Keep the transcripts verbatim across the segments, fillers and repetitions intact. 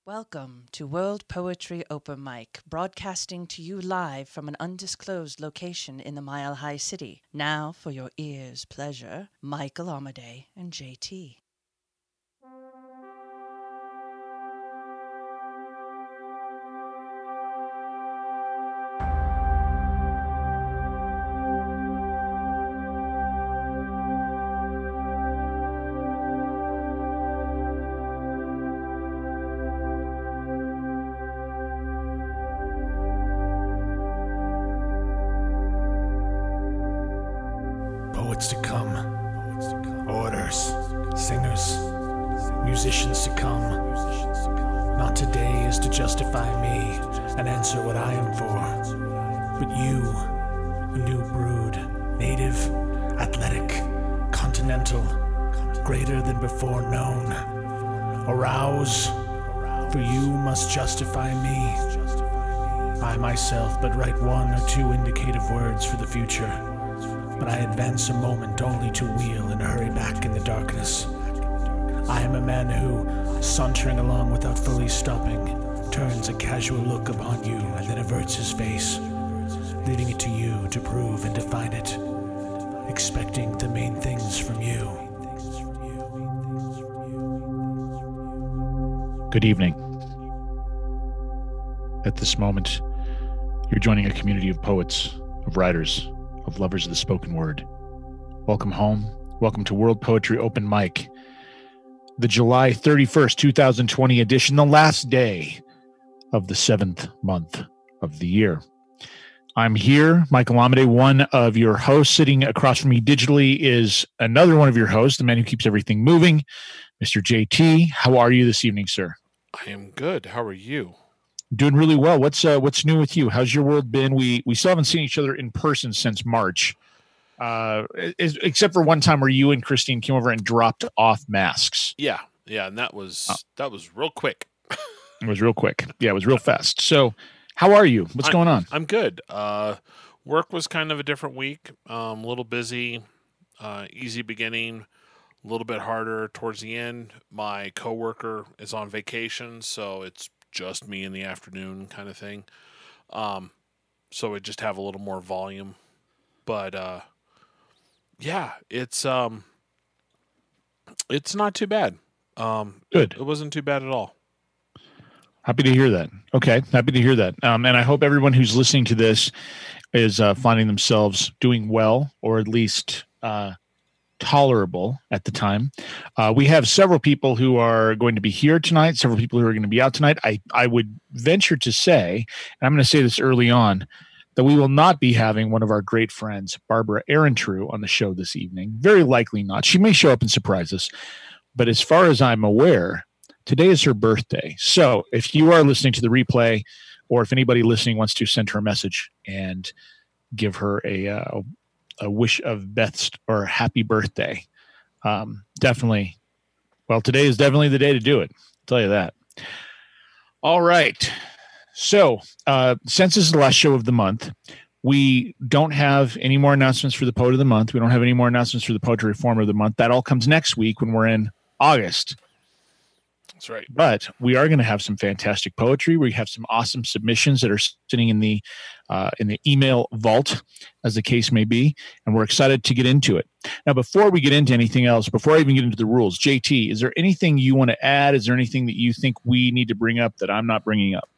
Welcome to World Poetry Open Mic, broadcasting to you live from an undisclosed location in the Mile High City. Now, for your ears' pleasure, Michael Amadei and J T. Poets to come, orators, singers, musicians to come. Not today is to justify me and answer what I am for, but you, a new brood, native, athletic, continental, greater than before known. Arouse, for you must justify me. I myself but write one or two indicative words for the future. But I advance a moment only to wheel and hurry back in the darkness. I am a man who, sauntering along without fully stopping, turns a casual look upon you and then averts his face, leaving it to you to prove and define it, expecting the main things from you. Good evening. At this moment, you're joining a community of poets, of writers, of lovers of the spoken word. Welcome home. Welcome to World Poetry Open Mic, the July thirty-first, twenty twenty edition, the last day of the seventh month of the year. I'm here, Michael Amadei, one of your hosts. Sitting across from me digitally is another one of your hosts, the man who keeps everything moving, Mister J T. How are you this evening, sir? I am good. How are you? Doing really well. What's uh, what's new with you? How's your world been? We we still haven't seen each other in person since March, uh, is, except for one time where you and Christine came over and dropped off masks. Yeah, yeah, and that was oh. that was real quick. It was real quick. Yeah, it was real fast. So, how are you? What's I'm, going on? I'm good. Uh, work was kind of a different week. Um, a little busy. Uh, easy beginning. A little bit harder towards the end. My coworker is on vacation, so it's just me in the afternoon kind of thing. Um, so we just have a little more volume, but, uh, yeah, it's, um, it's not too bad. Um, Good. It, it wasn't too bad at all. Happy to hear that. Okay. Happy to hear that. Um, and I hope everyone who's listening to this is, uh, finding themselves doing well, or at least, uh, tolerable at the time. Uh, we have several people who are going to be here tonight, several people who are going to be out tonight. I, I would venture to say, and I'm going to say this early on, that we will not be having one of our great friends, Barbara Ehrentreu, on the show this evening. Very likely not. She may show up and surprise us. But as far as I'm aware, today is her birthday. So if you are listening to the replay, or if anybody listening wants to send her a message and give her a uh, a wish of best or happy birthday. Um, definitely. Well, today is definitely the day to do it. I'll tell you that. All right. So, uh, since this is the last show of the month, we don't have any more announcements for the Poet of the Month. We don't have any more announcements for the Poetry Reformer of the Month. That all comes next week when we're in August. That's right. But we are going to have some fantastic poetry. We have some awesome submissions that are sitting in the uh, in the email vault, as the case may be, and we're excited to get into it. Now, before we get into anything else, before I even get into the rules, J T, is there anything you want to add? Is there anything that you think we need to bring up that I'm not bringing up?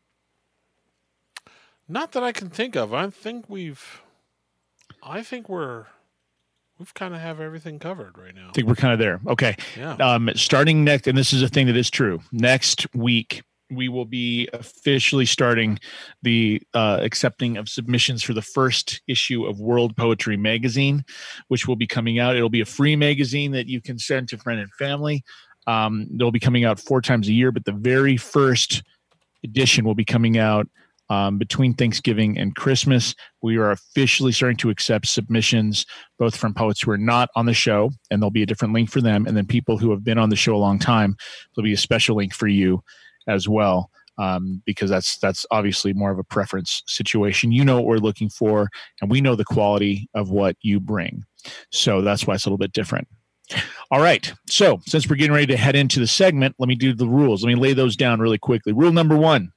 Not that I can think of. I think we've, I think we're, we've kind of have everything covered right now. I think we're kind of there. Okay. Yeah. Um, starting next, and this is a thing that is true, next week, we will be officially starting the uh, accepting of submissions for the first issue of World Poetry Magazine, which will be coming out. It'll be a free magazine that you can send to friend and family. Um, they'll be coming out four times a year, but the very first edition will be coming out Um, between Thanksgiving and Christmas. We are officially starting to accept submissions, both from poets who are not on the show, and there'll be a different link for them, and then people who have been on the show a long time. There'll be a special link for you as well, um, because that's that's obviously more of a preference situation. You know what we're looking for, and we know the quality of what you bring. So that's why it's a little bit different. All right. So since we're getting ready to head into the segment, let me do the rules. Let me lay those down really quickly. Rule number one,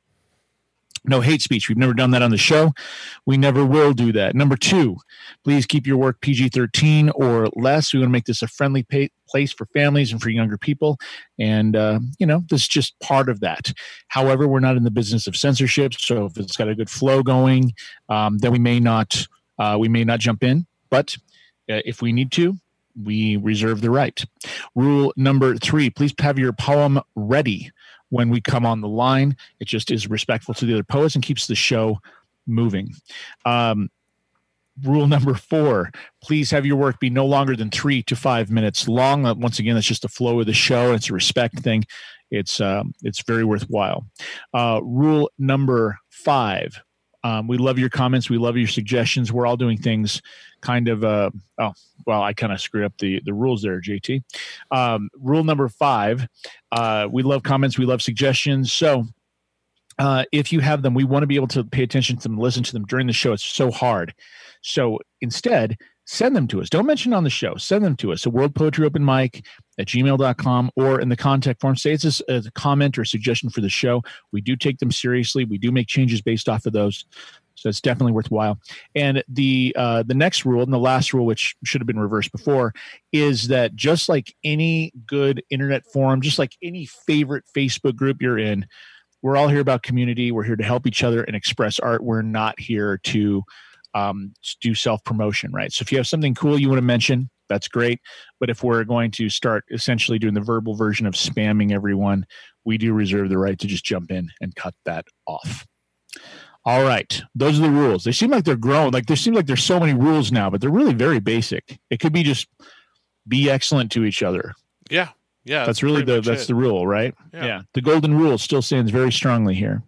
no hate speech. We've never done that on the show. We never will do that. Number two, please keep your work P G thirteen or less. We want to make this a friendly pa- place for families and for younger people. And, uh, you know, this is just part of that. However, we're not in the business of censorship. So if it's got a good flow going, um, then we may not, uh, we may not jump in. But uh, if we need to, we reserve the right. Rule number three, please have your poem ready when we come on the line. It just is respectful to the other poets and keeps the show moving. Um, rule number four, please have your work be no longer than three to five minutes long. Uh, once again, that's just the flow of the show. It's a respect thing. It's, um, it's very worthwhile. Uh, rule number five, um, we love your comments. We love your suggestions. We're all doing things kind of, uh, oh, well, I kind of screwed up the, the rules there, J T. Um, rule number five, uh, we love comments. We love suggestions. So uh, if you have them, we want to be able to pay attention to them, listen to them during the show. It's so hard. So instead, send them to us. Don't mention on the show. Send them to us at World Poetry Open Mic at gmail dot com or in the contact form. Say it's a, a comment or a suggestion for the show. We do take them seriously. We do make changes based off of those. So it's definitely worthwhile. And the uh, the next rule, and the last rule, which should have been reversed before, is that just like any good internet forum, just like any favorite Facebook group you're in, we're all here about community. We're here to help each other and express art. We're not here to um, do self-promotion, right? So if you have something cool you want to mention, that's great. But if we're going to start essentially doing the verbal version of spamming everyone, we do reserve the right to just jump in and cut that off. All right. Those are the rules. They seem like they're growing. Like there seems like there's so many rules now, but they're really very basic. It could be just be excellent to each other. Yeah. Yeah. That's, that's really the that's it. the rule, right? Yeah. yeah. The golden rule still stands very strongly here.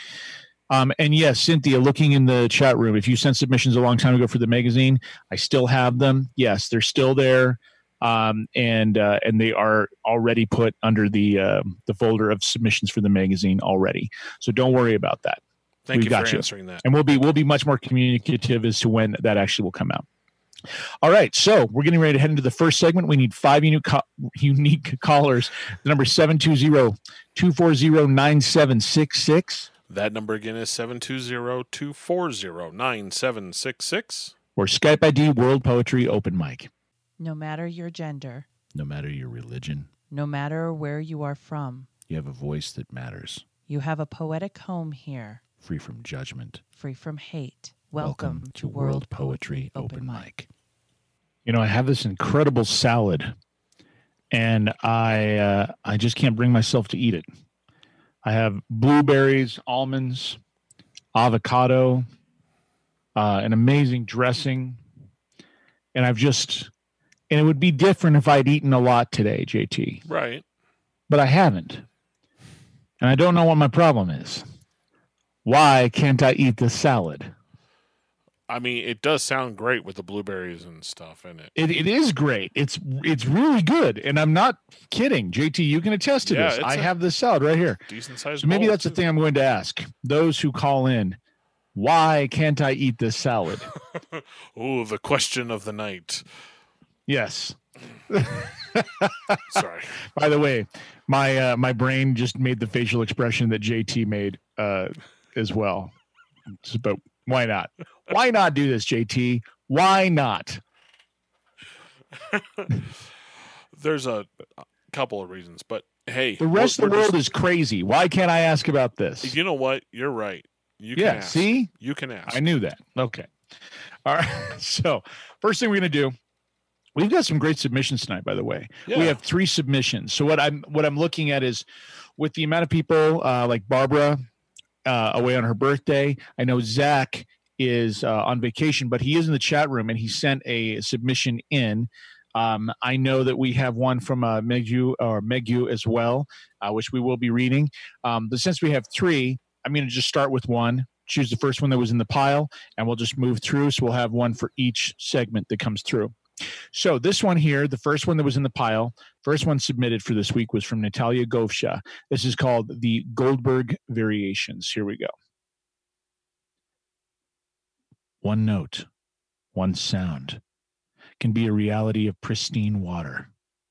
Um, and yes, Cynthia, looking in the chat room, if you sent submissions a long time ago for the magazine, I still have them. Yes, they're still there. Um, and uh, and they are already put under the uh, the folder of submissions for the magazine already. So don't worry about that. Thank We've you got for you. answering that. And we'll be we'll be much more communicative as to when that actually will come out. All right, so we're getting ready to head into the first segment. We need five unique co- unique callers. The number seven two zero, two four zero, nine seven six six. That number again is seven two zero, two four zero, nine seven six six. Or Skype I D World Poetry Open Mic. No matter your gender, no matter your religion, no matter where you are from, you have a voice that matters. You have a poetic home here. Free from judgment. Free from hate. Welcome, Welcome to World Poetry Open, Open Mic. You know, I have this incredible salad, and I uh, I just can't bring myself to eat it. I have blueberries, almonds, avocado, uh, an amazing dressing, and I've just, and it would be different if I'd eaten a lot today, J T. Right. But I haven't, and I don't know what my problem is. Why can't I eat this salad? I mean, it does sound great with the blueberries and stuff in it. It it is great. It's it's really good, and I'm not kidding. J T, you can attest to Yeah, this. it's I a have this salad right here. Decent sized. So maybe bowl, that's too. the thing I'm going to ask those who call in. Why can't I eat this salad? Oh, the question of the night. Yes. Sorry. By the way, my uh, my brain just made the facial expression that J T made uh, as well. But why not? Why not do this, J T? Why not? There's a, a couple of reasons, but hey, The rest we're- of the we're world just- is crazy. Why can't I ask about this? You know what? You're right. You can Yeah, ask. see? You can ask. I knew that. Okay. All right. So, first thing we're going to do, we've got some great submissions tonight, by the way. Yeah. We have three submissions. So what I'm what I'm looking at is with the amount of people uh, like Barbara uh, away on her birthday. I know Zach is uh, on vacation, but he is in the chat room and he sent a submission in. Um, I know that we have one from uh, Megu or Megu as well, uh, which we will be reading. Um, but since we have three, I'm going to just start with one, choose the first one that was in the pile, and we'll just move through. So we'll have one for each segment that comes through. So this one here, the first one that was in the pile, first one submitted for this week was from Natalia Govsha. This is called the Goldberg Variations. Here we go. One note, one sound can be a reality of pristine water,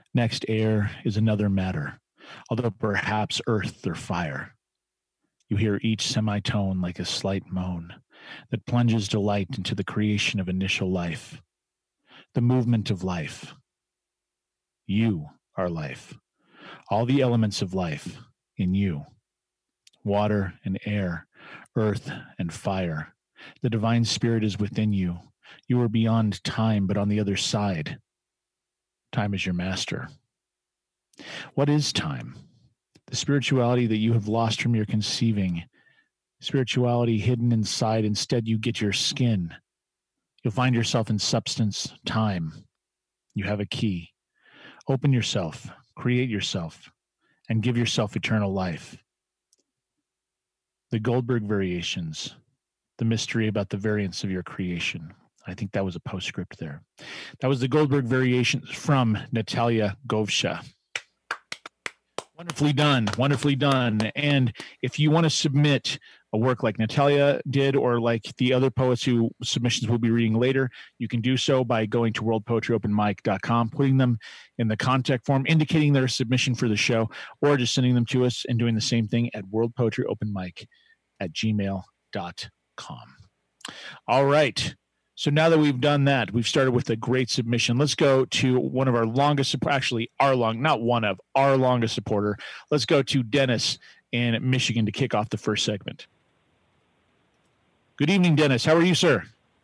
Next air is another matter, although perhaps earth or fire. You hear each semitone like a slight moan that plunges delight into the creation of initial life, the movement of life. You are life, all the elements of life in you, water and air, earth and fire. The divine spirit is within you. You are beyond time, but on the other side. Time is your master. What is time? The spirituality that you have lost from your conceiving. Spirituality hidden inside. Instead, you get your skin. You'll find yourself in substance, time. You have a key. Open yourself, create yourself, and give yourself eternal life. The Goldberg variations, the mystery about the variance of your creation. I think that was a postscript there. That was the Goldberg variations from Natalia Govsha. Wonderfully done, wonderfully done. And if you want to submit a work like Natalia did, or like the other poets who submissions we'll be reading later, you can do so by going to world poetry open mic dot com, putting them in the contact form, indicating their submission for the show, or just sending them to us and doing the same thing at world poetry open mic at gmail dot com. All right. So now that we've done that, we've started with a great submission. Let's go to one of our longest, actually our long, not one of, our longest supporter. Let's go to Dennis in Michigan to kick off the first segment. Good evening, Dennis. How are you, sir?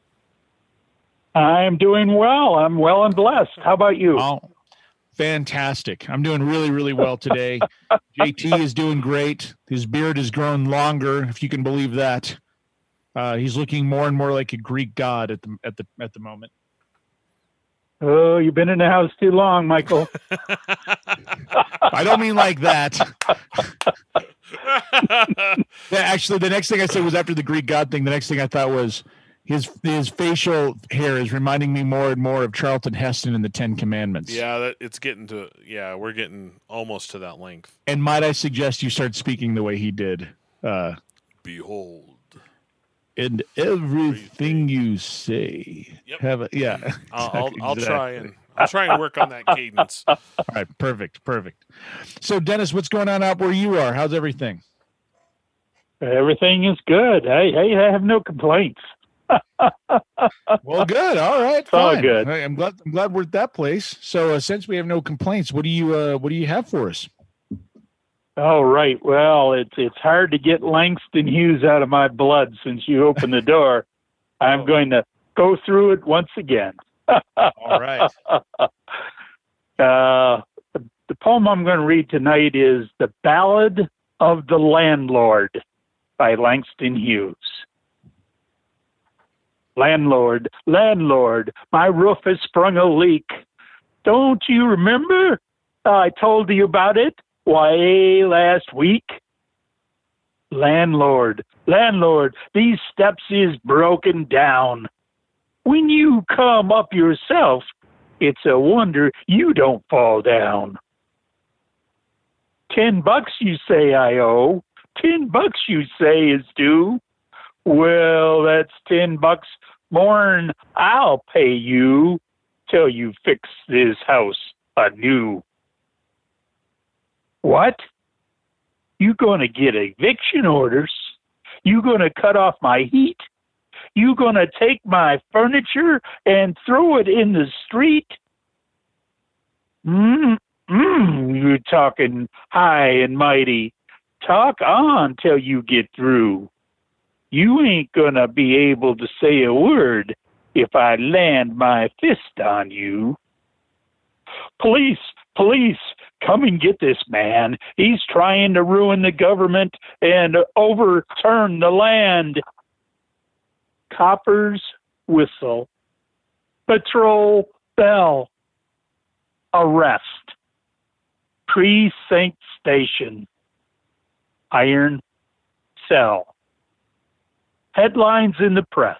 I'm doing well. I'm well and blessed. How about you? Oh, fantastic. I'm doing really, really well today. J T is doing great. His beard has grown longer, if you can believe that. Uh, he's looking more and more like a Greek god at the at the at the moment. Oh, you've been in the house too long, Michael. I don't mean like that. Yeah, actually, the next thing I said was after the Greek god thing. The next thing I thought was his his facial hair is reminding me more and more of Charlton Heston in the Ten Commandments. Yeah, that, it's getting to yeah, we're getting almost to that length. And might I suggest you start speaking the way he did? Uh, Behold. And everything you say, yep. have a, yeah. I'll, I'll, exactly. I'll try and I'll try and work on that cadence. All right, perfect, perfect. So, Dennis, what's going on out where you are? How's everything? Everything is good. Hey, hey, I have no complaints. Well, good. All right, it's all fine. good. I'm glad. I'm glad we're at that place. So, uh, since we have no complaints, what do you uh, what do you have for us? All right. Well, it's it's hard to get Langston Hughes out of my blood since you opened the door. I'm Oh. going to go through it once again. All right. Uh, the, the poem I'm going to read tonight is The Ballad of the Landlord by Langston Hughes. Landlord, landlord, my roof has sprung a leak. Don't you remember? I told you about it. Why, last week? Landlord, landlord, these steps is broken down. When you come up yourself, it's a wonder you don't fall down. Ten bucks you say I owe, ten bucks you say is due. Well, that's ten bucks more'n I'll pay you till you fix this house anew. What? You gonna get eviction orders? You gonna cut off my heat? You gonna take my furniture and throw it in the street? Mm, mm, you're talking high and mighty. Talk on till you get through. You ain't gonna be able to say a word if I land my fist on you. Police, police, come and get this man. He's trying to ruin the government and overturn the land. Coppers whistle. Patrol bell. Arrest. Precinct station. Iron cell. Headlines in the press.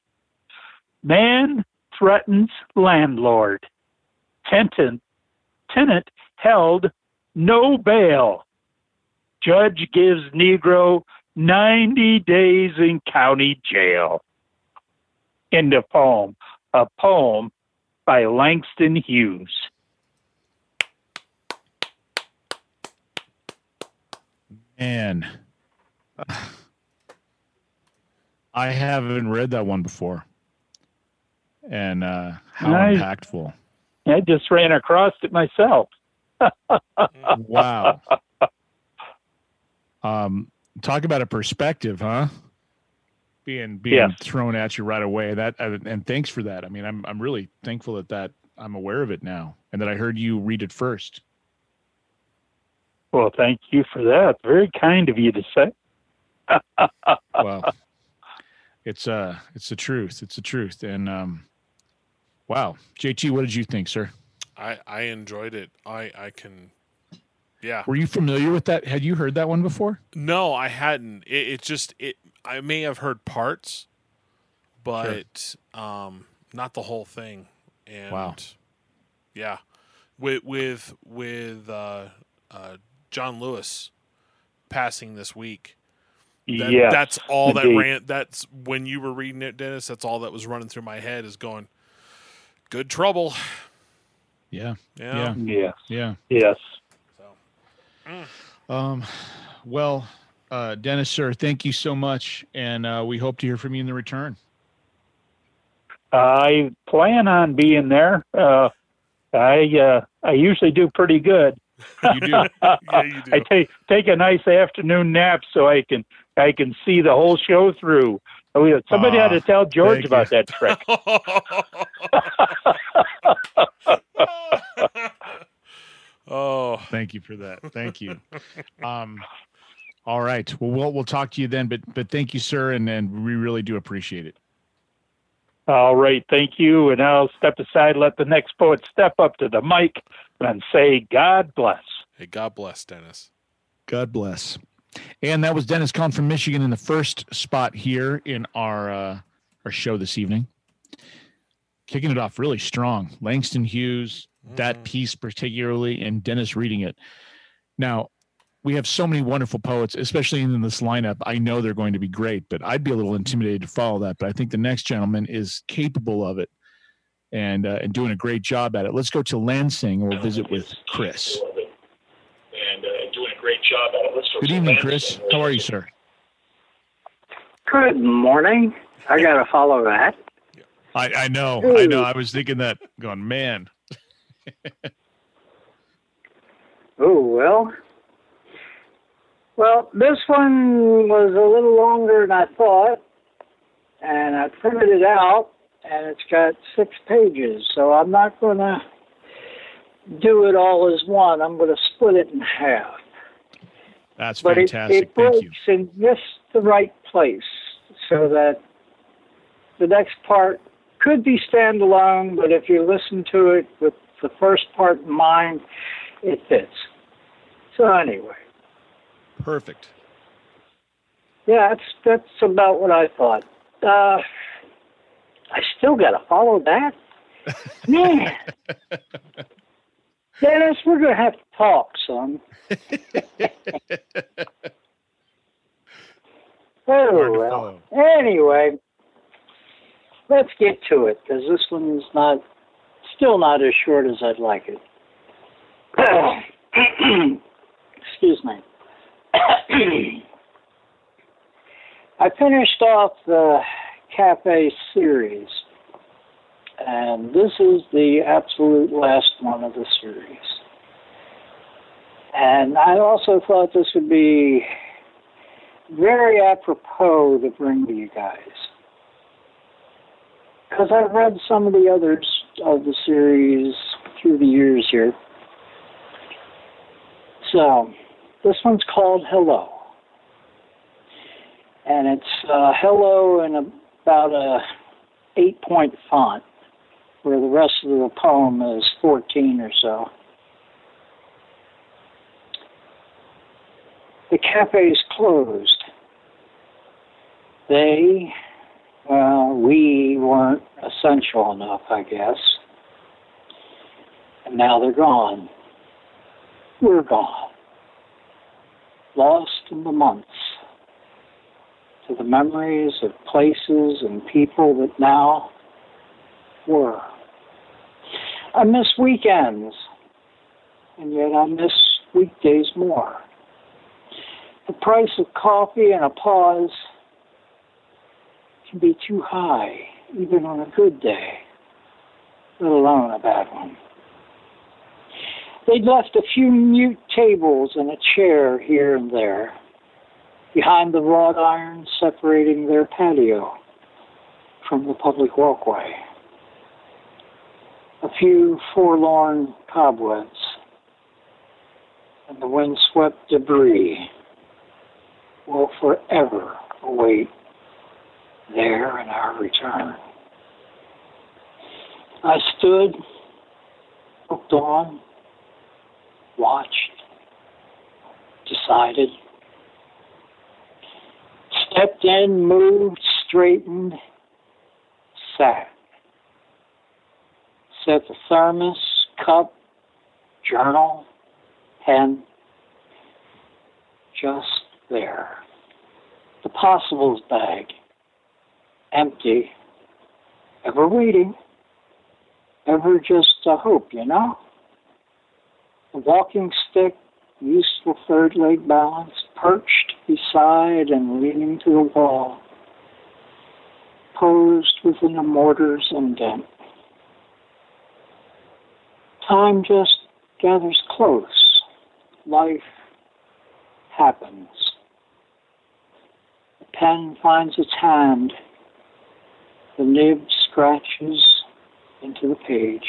Man threatens landlord. Tenant, tenant held no bail. Judge gives Negro ninety days in county jail. End of poem. A poem by Langston Hughes. And I haven't read that one before. And uh, how Nice. impactful. I just ran across it myself. Wow. Um, talk about a perspective, huh? Being being Yes. thrown at you right away. That uh, and thanks for that. I mean, I'm I'm really thankful that that I'm aware of it now, and that I heard you read it first. Well, thank you for that. Very kind of you to say. Well, it's uh it's the truth. It's the truth. And um, wow, J T, what did you think, sir? I, I enjoyed it. I, I can, yeah. Were you familiar with that? Had you heard that one before? No, I hadn't. It, it just, it. I may have heard parts, but um, not the whole thing. And Wow. yeah, with with with uh, uh, John Lewis passing this week. That, Yes, that's all that indeed. ran. That's when you were reading it, Dennis. That's all that was running through my head is going, good trouble. Yeah. Yeah. Yeah. Yes, Yeah. yes. So, Um, well, uh, Dennis, sir, thank you so much, and uh, we hope to hear from you in the return. I plan on being there. Uh, I uh, I usually do pretty good. You do. yeah, you do. I take take a nice afternoon nap so I can I can see the whole show through. Oh, yeah, somebody Aw, ought to tell George thank about you. that trick. oh, Thank you for that. Thank you. Um, all right. Well, we'll we'll talk to you then. But but thank you, sir, and and we really do appreciate it. All right, thank you. And I'll step aside, let the next poet step up to the mic and say, God bless. hey, God bless, Dennis. God bless. And that was Dennis Kahn from Michigan in the first spot here in our uh, our show this evening. Kicking it off really strong. Langston Hughes, that piece particularly, and Dennis reading it. Now, we have so many wonderful poets, especially in this lineup. I know they're going to be great, but I'd be a little intimidated to follow that. But I think the next gentleman is capable of it and uh, and doing a great job at it. Let's go to Lansing, and we'll visit with Chris. And uh, doing a great job at it. Let's go Good to evening, Lansing. Chris. How are you, sir? Good morning. I got to follow that. I, I know. I know. I was thinking that, going, man. Oh, well. Well, this one was a little longer than I thought, and I printed it out, and it's got six pages, so I'm not going to do it all as one. I'm going to split it in half. That's But it, fantastic. it Thank you. breaks in just the right place so that the next part could be standalone, but if you listen to it with the first part in mind, it fits. So anyway, Perfect. yeah, that's that's about what I thought. Uh, I still got to follow that? Man. Dennis, we're going to have to talk, son. Hard Oh, to well. follow. Anyway, let's get to it, because this one is not, still not as short as I'd like it. Excuse me. I finished off the Cafe series, and this is the absolute last one of the series. And I also thought this would be very apropos to bring to you guys, because I've read some of the others of the series through the years here. So, this one's called Hello. And it's uh, Hello in about a eight-point font, where the rest of the poem is fourteen or so. The cafe's closed. They, well, we weren't essential enough, I guess. And now they're gone. We're gone. Lost in the months. To the memories of places and people that now were. I miss weekends, and yet I miss weekdays more. The price of coffee and a pause can be too high, even on a good day, let alone a bad one. They'd left a few mute tables and a chair here and there, behind the wrought iron separating their patio from the public walkway. A few forlorn cobwebs and the windswept debris will forever await their and our return. I stood, looked on, watched, decided, stepped in, moved, straightened, sat. Set the thermos, cup, journal, pen, just there. The possibles bag, empty, ever waiting, ever just a hope, you know? The walking stick, useful third leg balance, perched beside and leaning to the wall, posed within a mortar's indent. Time just gathers close. Life happens. The pen finds its hand. The nib scratches into the page.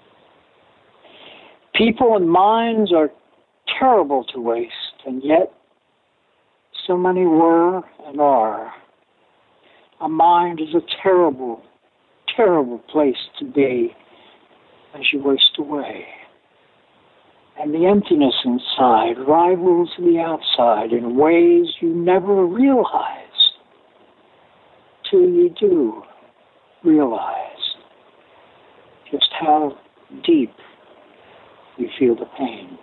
People and minds are terrible to waste, and yet so many were and are. A mind is a terrible, terrible place to be as you waste away. And the emptiness inside rivals the outside in ways you never realize till you do realize just how deep you feel the pain.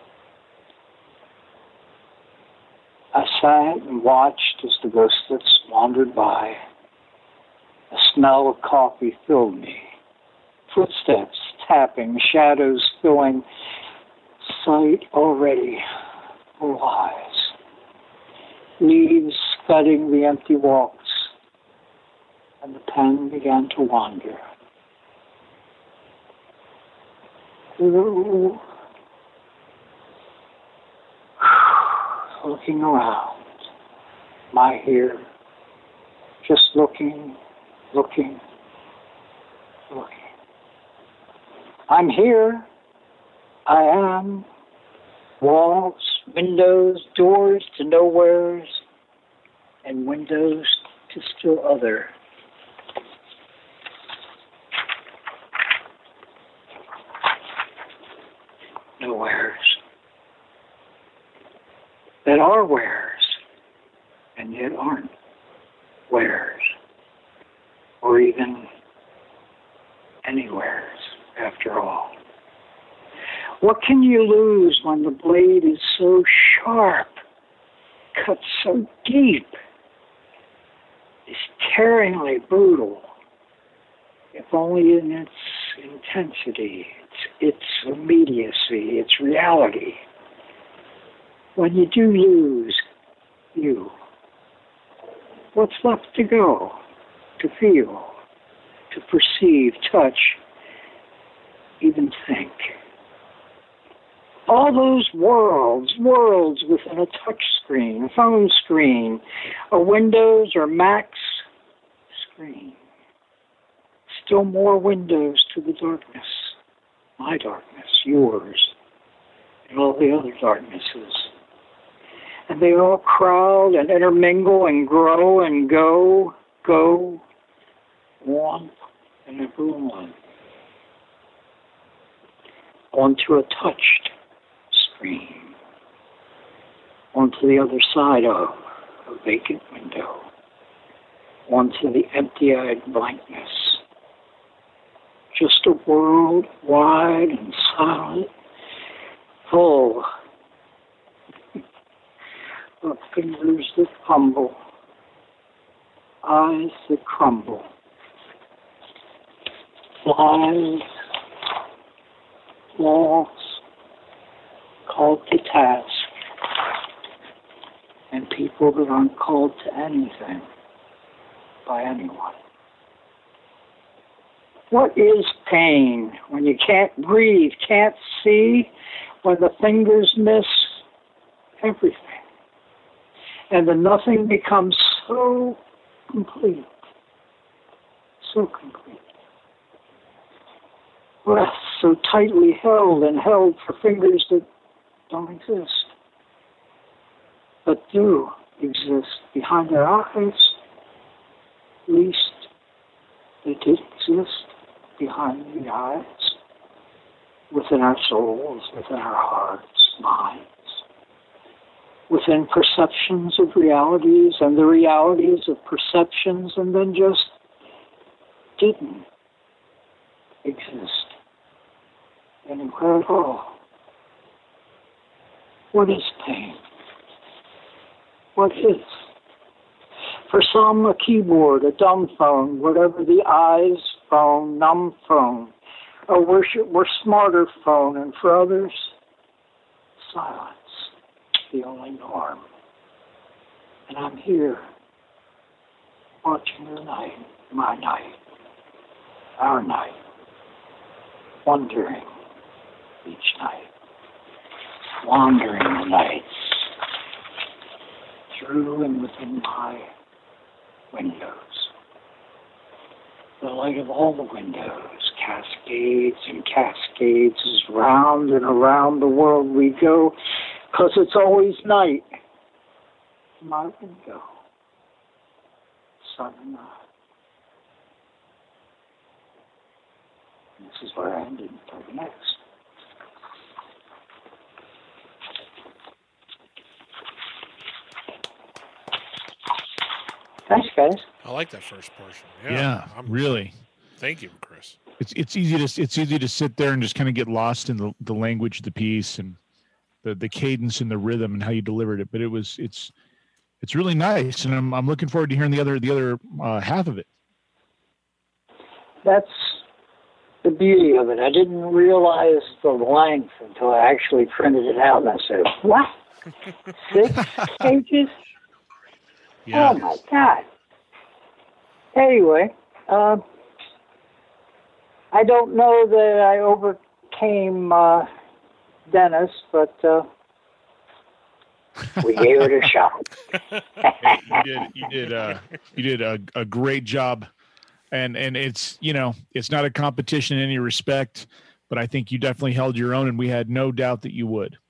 I sat and watched as the ghostlets wandered by. The smell of coffee filled me. Footsteps tapping, shadows filling, sight already full eyes. Leaves scudding the empty walks, and the pen began to wander. Ooh. Looking around, my here, just looking, looking, looking. I'm here. I am. Walls, windows, doors to nowheres, and windows to still other. Nowheres. That are wheres, and yet aren't wheres, or even anywheres, after all. What can you lose when the blade is so sharp, cuts so deep, is tearingly brutal, if only in its intensity, its, its immediacy, its reality? When you do lose you, what's left to go, to feel, to perceive, touch, even think? All those worlds, worlds within a touch screen, a phone screen, a Windows or Mac's screen. Still more windows to the darkness, my darkness, yours, and all the other darknesses. And they all crowd and intermingle and grow and go, go, one and ever one. Onto a touched screen. Onto the other side of a vacant window. Onto the empty-eyed blankness. Just a world wide and silent, full of fingers that fumble, eyes that crumble, flies, walls called to task, and people that aren't called to anything by anyone. What is pain? When you can't breathe, can't see, when the fingers miss everything, and the nothing becomes so complete, so complete. Breath so tightly held and held for fingers that don't exist, but do exist behind their eyes. At least they did exist behind the eyes, within our souls, within our hearts, minds, within perceptions of realities and the realities of perceptions, and then just didn't exist anywhere at all. What is pain? What is? For some, a keyboard, a dumb phone, whatever the eyes phone, numb phone, a worship or smarter phone, and for others, silence, the only norm. And I'm here, watching the night, my night, our night, wondering each night, wandering the nights, through and within my windows. The light of all the windows, cascades and cascades, is round and around the world we go, 'cause it's always night. My window, sun and I. This is where I ended until the next. Thanks, guys. I like that first portion. Yeah, Yeah, I'm, really. Thank you, Chris. It's it's easy to it's easy to sit there and just kind of get lost in the, the language of the piece and the, the cadence and the rhythm and how you delivered it. But it was it's it's really nice, and I'm I'm looking forward to hearing the other the other uh, half of it. That's the beauty of it. I didn't realize the length until I actually printed it out, and I said, "What? Six pages? Yeah. Oh my God!" Anyway, uh, I don't know that I overcame uh, Dennis, but uh, we gave it a shot. Hey, you did you did uh, you did a, a great job, and and it's you know it's not a competition in any respect, but I think you definitely held your own, and we had no doubt that you would.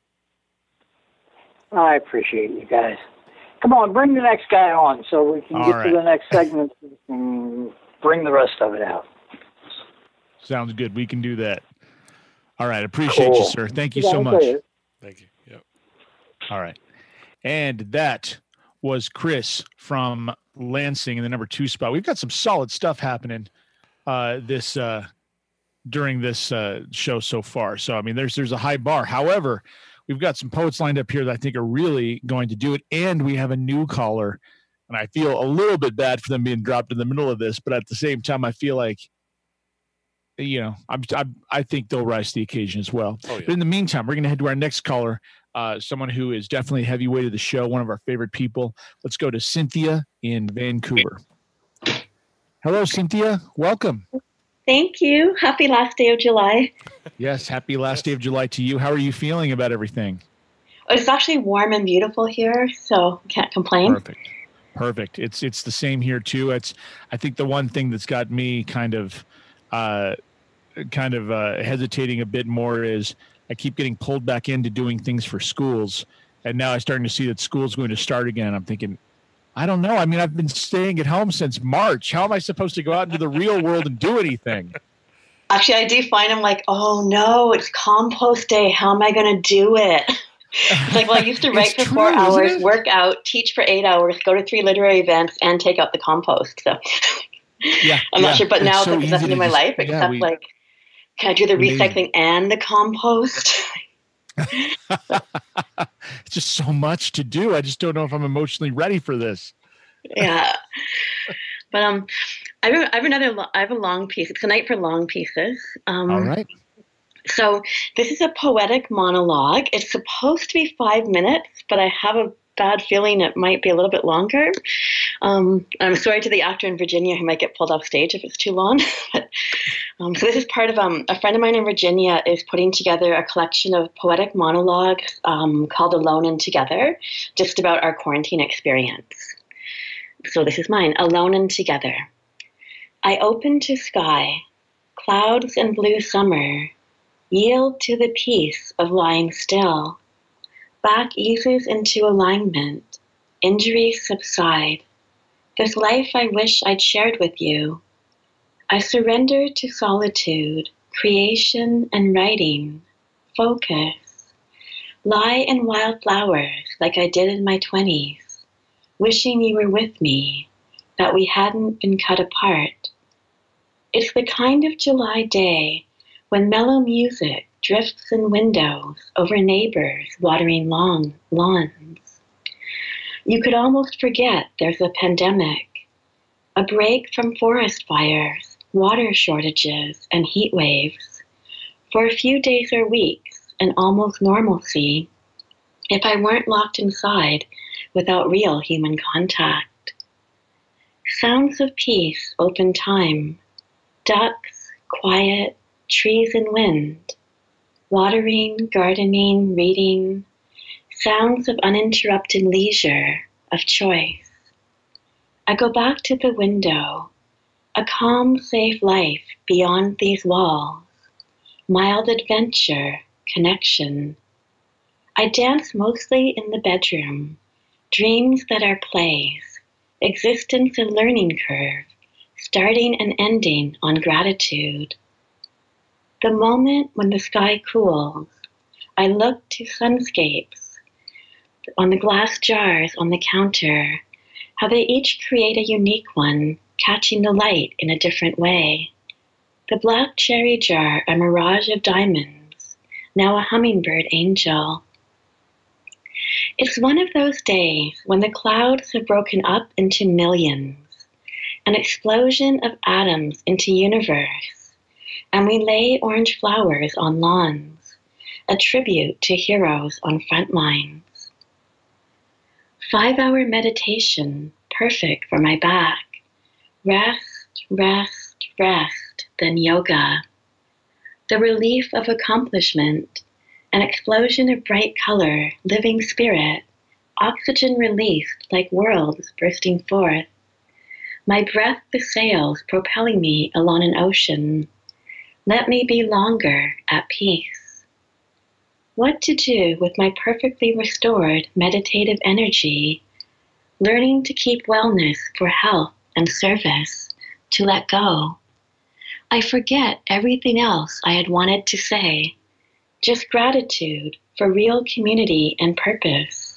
I appreciate you guys. Come on, bring the next guy on so we can All get right. to the next segment and bring the rest of it out. Sounds good. We can do that. All right. Appreciate you, Cool. sir. Thank you You so guys much. later. Thank you. Yep. All right. And that was Chris from Lansing in the number two spot. We've got some solid stuff happening uh, this uh, during this uh, show so far. So, I mean, there's there's a high bar. However, we've got some poets lined up here that I think are really going to do it. And we have a new caller. And I feel a little bit bad for them being dropped in the middle of this. But at the same time, I feel like, you know, I'm, I'm, I think they'll rise to the occasion as well. Oh, yeah. But in the meantime, we're going to head to our next caller, uh, someone who is definitely a heavyweight of the show, one of our favorite people. Let's go to Cynthia in Vancouver. Hello, Cynthia. Welcome. Thank you. Happy last day of July. Yes, happy last day of July to you. How are you feeling about everything? It's actually warm and beautiful here, so can't complain. Perfect. Perfect. It's it's the same here too. It's I think the one thing that's got me kind of uh, kind of uh, hesitating a bit more is I keep getting pulled back into doing things for schools, and now I'm starting to see that school's going to start again. I'm thinking, I don't know. I mean, I've been staying at home since March. How am I supposed to go out into the real world and do anything? Actually, I do find I'm like, oh no, it's compost day. How am I going to do it? It's like, well, I used to write It's for four true, isn't hours, it? work out, teach for eight hours, go to three literary events, and take out the compost. So Yeah, I'm yeah. not sure, but It's now so there's easy nothing to in my just- life yeah, except we- like, can I do the Amazing. recycling and the compost? It's just so much to do. I just don't know if I'm emotionally ready for this. Yeah. But um, I have, I have another. lo- I have a long piece. It's a night for long pieces. Um, All right. So this is a poetic monologue. It's supposed to be five minutes, but I have a bad feeling it might be a little bit longer. Um, I'm sorry to the actor in Virginia who might get pulled off stage if it's too long. but, um, so this is part of um, a friend of mine in Virginia is putting together a collection of poetic monologues um, called Alone and Together, just about our quarantine experience. So this is mine, Alone and Together. I open to sky, clouds and blue summer, yield to the peace of lying still. Back eases into alignment, injuries subside. This life I wish I'd shared with you. I surrender to solitude, creation and writing, focus. Lie in wildflowers like I did in my twenties, wishing you were with me, that we hadn't been cut apart. It's the kind of July day when mellow music drifts in windows over neighbors watering lawn, lawns. You could almost forget there's a pandemic, a break from forest fires, water shortages, and heat waves. For a few days or weeks, an almost normalcy, if I weren't locked inside without real human contact. Sounds of peace open time, ducks, quiet, trees and wind, watering, gardening, reading, sounds of uninterrupted leisure, of choice. I go back to the window, a calm, safe life beyond these walls, mild adventure, connection. I dance mostly in the bedroom, dreams that are plays, existence a learning curve, starting and ending on gratitude. The moment when the sky cools, I look to sunscapes on the glass jars on the counter, how they each create a unique one, catching the light in a different way. The black cherry jar, a mirage of diamonds, now a hummingbird angel. It's one of those days when the clouds have broken up into millions, an explosion of atoms into universe, and we lay orange flowers on lawns, a tribute to heroes on front lines. Five-hour meditation, perfect for my back. Rest, rest, rest, then yoga. The relief of accomplishment, an explosion of bright color, living spirit, oxygen released like worlds bursting forth. My breath the sails propelling me along an ocean. Let me be longer at peace. What to do with my perfectly restored meditative energy, learning to keep wellness for health and service, to let go. I forget everything else I had wanted to say, just gratitude for real community and purpose.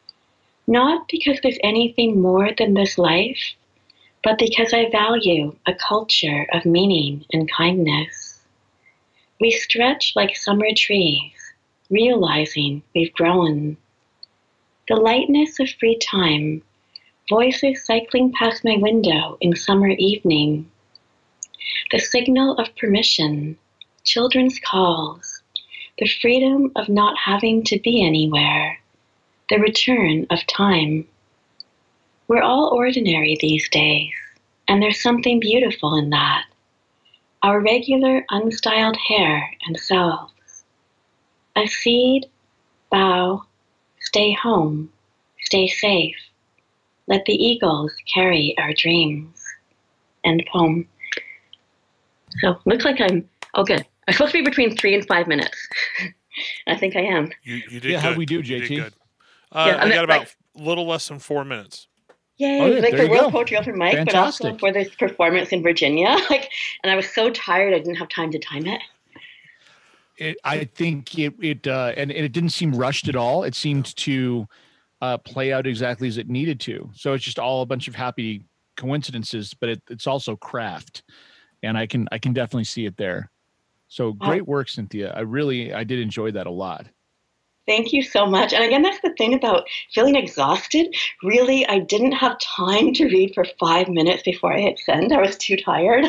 Not because there's anything more than this life, but because I value a culture of meaning and kindness. We stretch like summer trees, realizing we've grown. The lightness of free time, voices cycling past my window in summer evening. The signal of permission, children's calls, the freedom of not having to be anywhere, the return of time. We're all ordinary these days, and there's something beautiful in that. Our regular, unstyled hair and selves. A seed, bow, stay home, stay safe. Let the eagles carry our dreams. End poem. So, looks like I'm, oh good. I'm supposed to be between three and five minutes. I think I am. You, you did Yeah, good. how'd we do, You J did T? good. Uh, Yeah, I I'm got at, about like- a little less than four minutes. Yay, Oh, yeah, like there the you World go. Poetry Open Mic, but also Fantastic. for this performance in Virginia. Like, and I was so tired I didn't have time to time it. It, I think it it uh, and, and it didn't seem rushed at all. It seemed to uh, play out exactly as it needed to. So it's just all a bunch of happy coincidences, but it, it's also craft, and I can I can definitely see it there. So great work, Cynthia. I really I did enjoy that a lot. Thank you so much. And again, that's the thing about feeling exhausted. Really, I didn't have time to read for five minutes before I hit send. I was too tired.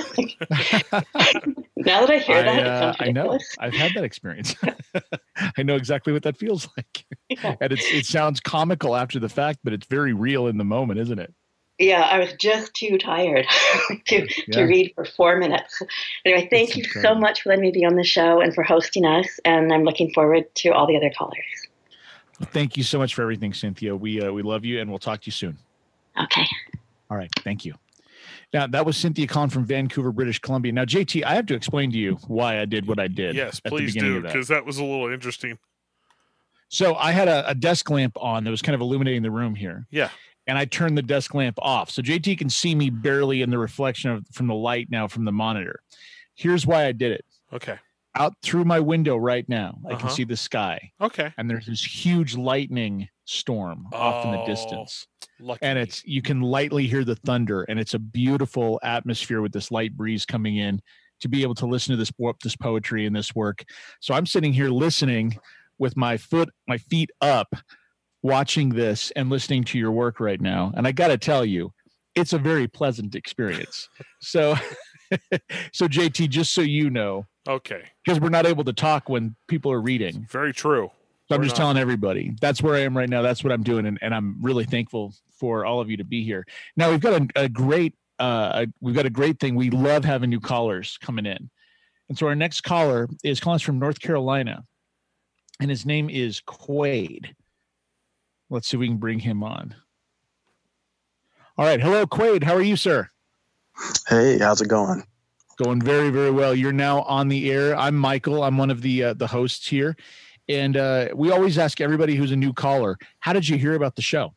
Now that I hear I, that, it uh, sounds I know. ridiculous. I've had that experience. I know exactly what that feels like. Yeah. And it's, it sounds comical after the fact, but it's very real in the moment, isn't it? Yeah, I was just too tired to, Yeah. to read for four minutes. Anyway, thank That's you incredible. so much for letting me be on the show and for hosting us. And I'm looking forward to all the other callers. Thank you so much for everything, Cynthia. We uh, we love you, and we'll talk to you soon. Okay. All right. Thank you. Now, that was Cynthia Kahn from Vancouver, British Columbia. Now, J T, I have to explain to you why I did what I did. Yes, at the please beginning do, of that. because that was a little interesting. So I had a, a desk lamp on that was kind of illuminating the room here. Yeah. And I turned the desk lamp off. So J T can see me barely in the reflection of from the light now from the monitor. Here's why I did it. Okay. Out through my window right now, I can Uh-huh. see the sky. Okay. And there's this huge lightning storm off in the Oh, distance. Lucky And me. it's you can lightly hear the thunder, and it's a beautiful atmosphere with this light breeze coming in to be able to listen to this this poetry and this work. So I'm sitting here listening with my foot, my feet up, watching this and listening to your work right now. And I got to tell you, it's a very pleasant experience. So, so J T, just so you know, Okay. because we're not able to talk when people are reading. Very true. So I'm We're just not- telling everybody that's where I am right now. That's what I'm doing. And, and I'm really thankful for all of you to be here. Now we've got a, a great, uh, a, we've got a great thing. We love having new callers coming in. And so our next caller is calling us from North Carolina, and his name is Quaid. Let's see if we can bring him on. All right. Hello, Quaid. How are you, sir? Hey, how's it going? Going very, very well. You're now on the air. I'm Michael. I'm one of the uh, the hosts here. And uh, we always ask everybody who's a new caller, how did you hear about the show?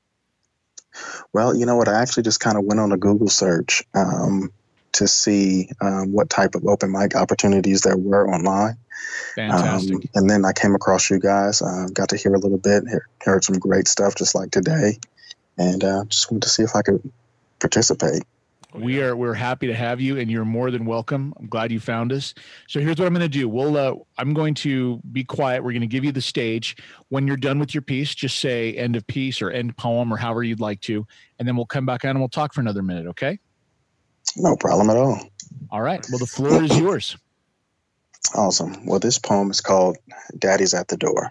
Well, you know what? I actually just kind of went on a Google search um, to see um, what type of open mic opportunities there were online. Fantastic. Um, and then I came across you guys, uh, got to hear a little bit, hear, heard some great stuff just like today. And uh, just wanted to see if I could participate. We are we're happy to have you, and you're more than welcome. I'm glad you found us. So here's what I'm going to do. We'll uh, I'm going to be quiet. We're going to give you the stage. When you're done with your piece, just say end of piece or end poem or however you'd like to, and then we'll come back on and we'll talk for another minute. Okay? No problem at all. All right. Well, the floor is yours. Awesome. Well, this poem is called Daddy's at the Door.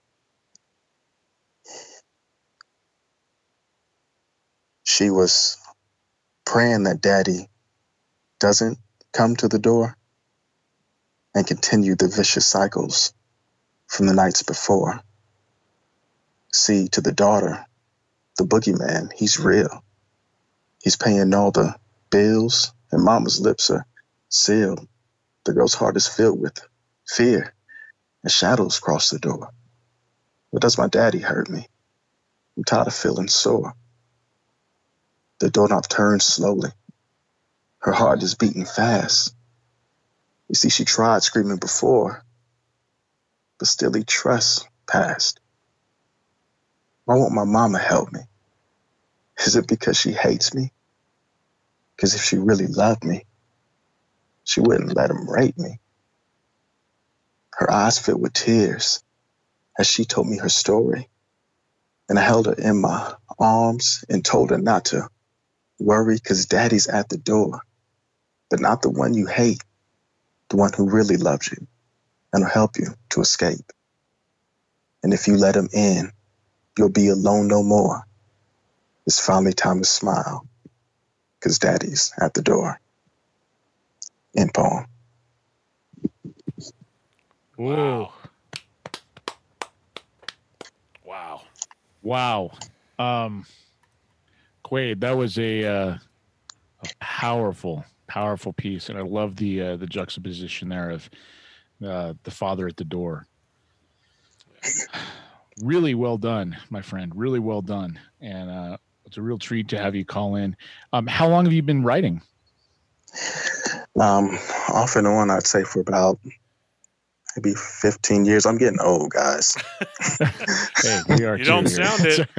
She was praying that Daddy doesn't come to the door and continue the vicious cycles from the nights before. See, to the daughter, the boogeyman, he's real. He's paying all the bills, and Mama's lips are sealed. The girl's heart is filled with fear, and shadows cross the door. But does my daddy hurt me? I'm tired of feeling sore. The doorknob turns slowly. Her heart is beating fast. You see, she tried screaming before, but still he trusts past. Why won't my mama help me? Is it because she hates me? Because if she really loved me, she wouldn't let him rape me. Her eyes filled with tears as she told me her story. And I held her in my arms and told her not to worry because Daddy's at the door, but not the one you hate, the one who really loves you and will help you to escape. And if you let him in, you'll be alone no more. It's finally time to smile because Daddy's at the door. End poem. Wow. Wow. Wow. Um, Quaid, that was a, uh, a powerful, powerful piece. And I love the, uh, the juxtaposition there of uh, the father at the door. Really well done, my friend. Really well done. And uh, it's a real treat to have you call in. Um, how long have you been writing? Um, off and on, I'd say for about maybe fifteen years. I'm getting old, guys. Hey, we are You too don't here. sound it.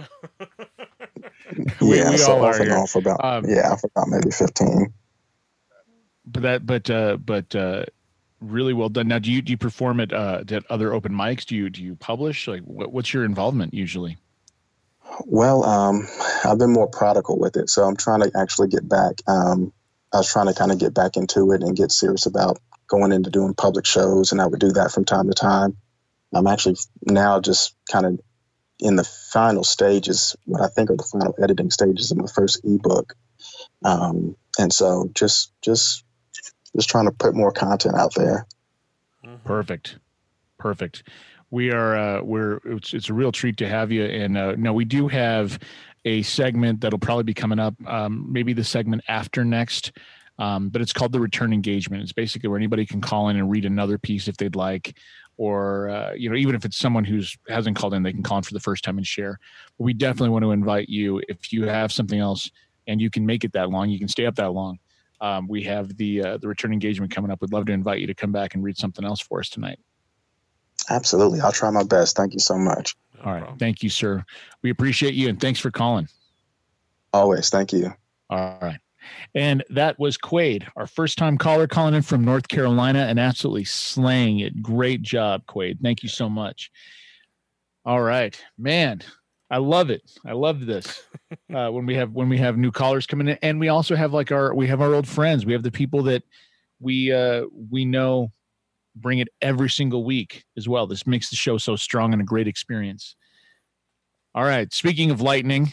we, yeah, we so all are off and here. on for about, Um, yeah, for about maybe fifteen. But that, but, uh, but, uh, really well done. Now, do you do you perform at uh, at other open mics? Do you do you publish? Like, what, what's your involvement usually? Well, um, I've been more prodigal with it, so I'm trying to actually get back. Um, I was trying to kind of get back into it and get serious about going into doing public shows, and I would do that from time to time. I'm actually now just kind of in the final stages, what I think are the final editing stages of my first ebook. Um, and so just, just, just trying to put more content out there. Perfect. Perfect. We are, uh, we're, it's, it's a real treat to have you. And, uh, no, we do have a segment that'll probably be coming up, um, maybe the segment after next. Um, but it's called the return engagement. It's basically where anybody can call in and read another piece if they'd like, or, uh, you know, even if it's someone who's hasn't called in, they can call in for the first time and share. But we definitely want to invite you, if you have something else and you can make it that long, you can stay up that long. Um, we have the, uh, the return engagement coming up. We'd love to invite you to come back and read something else for us tonight. Absolutely. I'll try my best. Thank you so much. No All right. problem. Thank you, sir. We appreciate you. And thanks for calling. Always. Thank you. All right. And that was Quaid, our first time caller calling in from North Carolina and absolutely slaying it. Great job, Quaid. Thank you so much. All right, man. I love it. I love this. Uh, when we have, when we have new callers coming in, and we also have like our, we have our old friends. We have the people that we, uh, we know bring it every single week as well. This makes the show so strong and a great experience. All right. Speaking of lightning,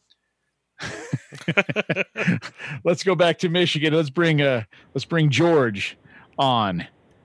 let's go back to Michigan. Let's bring uh let's bring George on.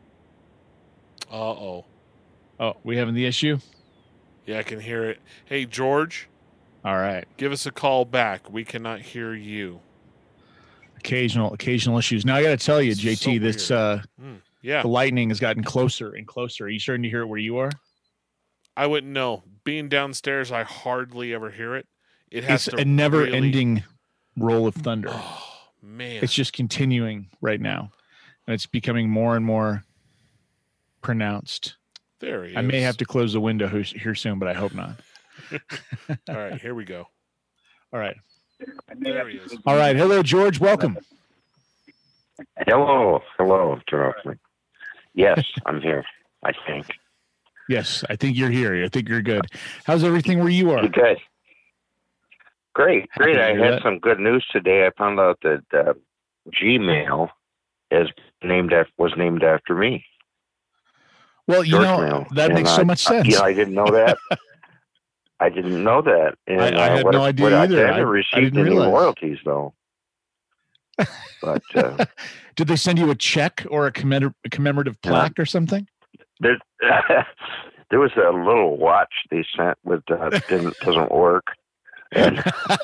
Uh-oh. Oh, we having the issue? Yeah, I can hear it. Hey, George, All right. give us a call back. We cannot hear you. Occasional occasional issues. Now I got to tell you, J T, So this weird. uh Mm, yeah, the lightning has gotten closer and closer. Are you starting to hear it where you are? I wouldn't know. Being downstairs, I hardly ever hear it. It has It's to a never really- ending roll of thunder. Oh, man. It's just continuing right now. And it's becoming more and more pronounced. There he is. I may have to close the window here soon, but I hope not. All right, here we go. All right. There he is. All right. Hello, George. Welcome. Hello, hello, Charlie. Yes, I'm here, I think. Yes, I think you're here. I think you're good. How's everything where you are? You good? Great, Happy great. to I hear had that. some good news today. I found out that uh, Gmail is named after, was named after me. Well, you George know, Mail. that And makes so I- much I- sense. Yeah, I didn't know that. I didn't know that. And, I- I uh, had what, no idea what either. I I- haven't I received didn't any realize. royalties, though. But uh, Did they send you a check or a, commemor- a commemorative plaque or something? there, there was a little watch they sent with uh, didn't doesn't work. And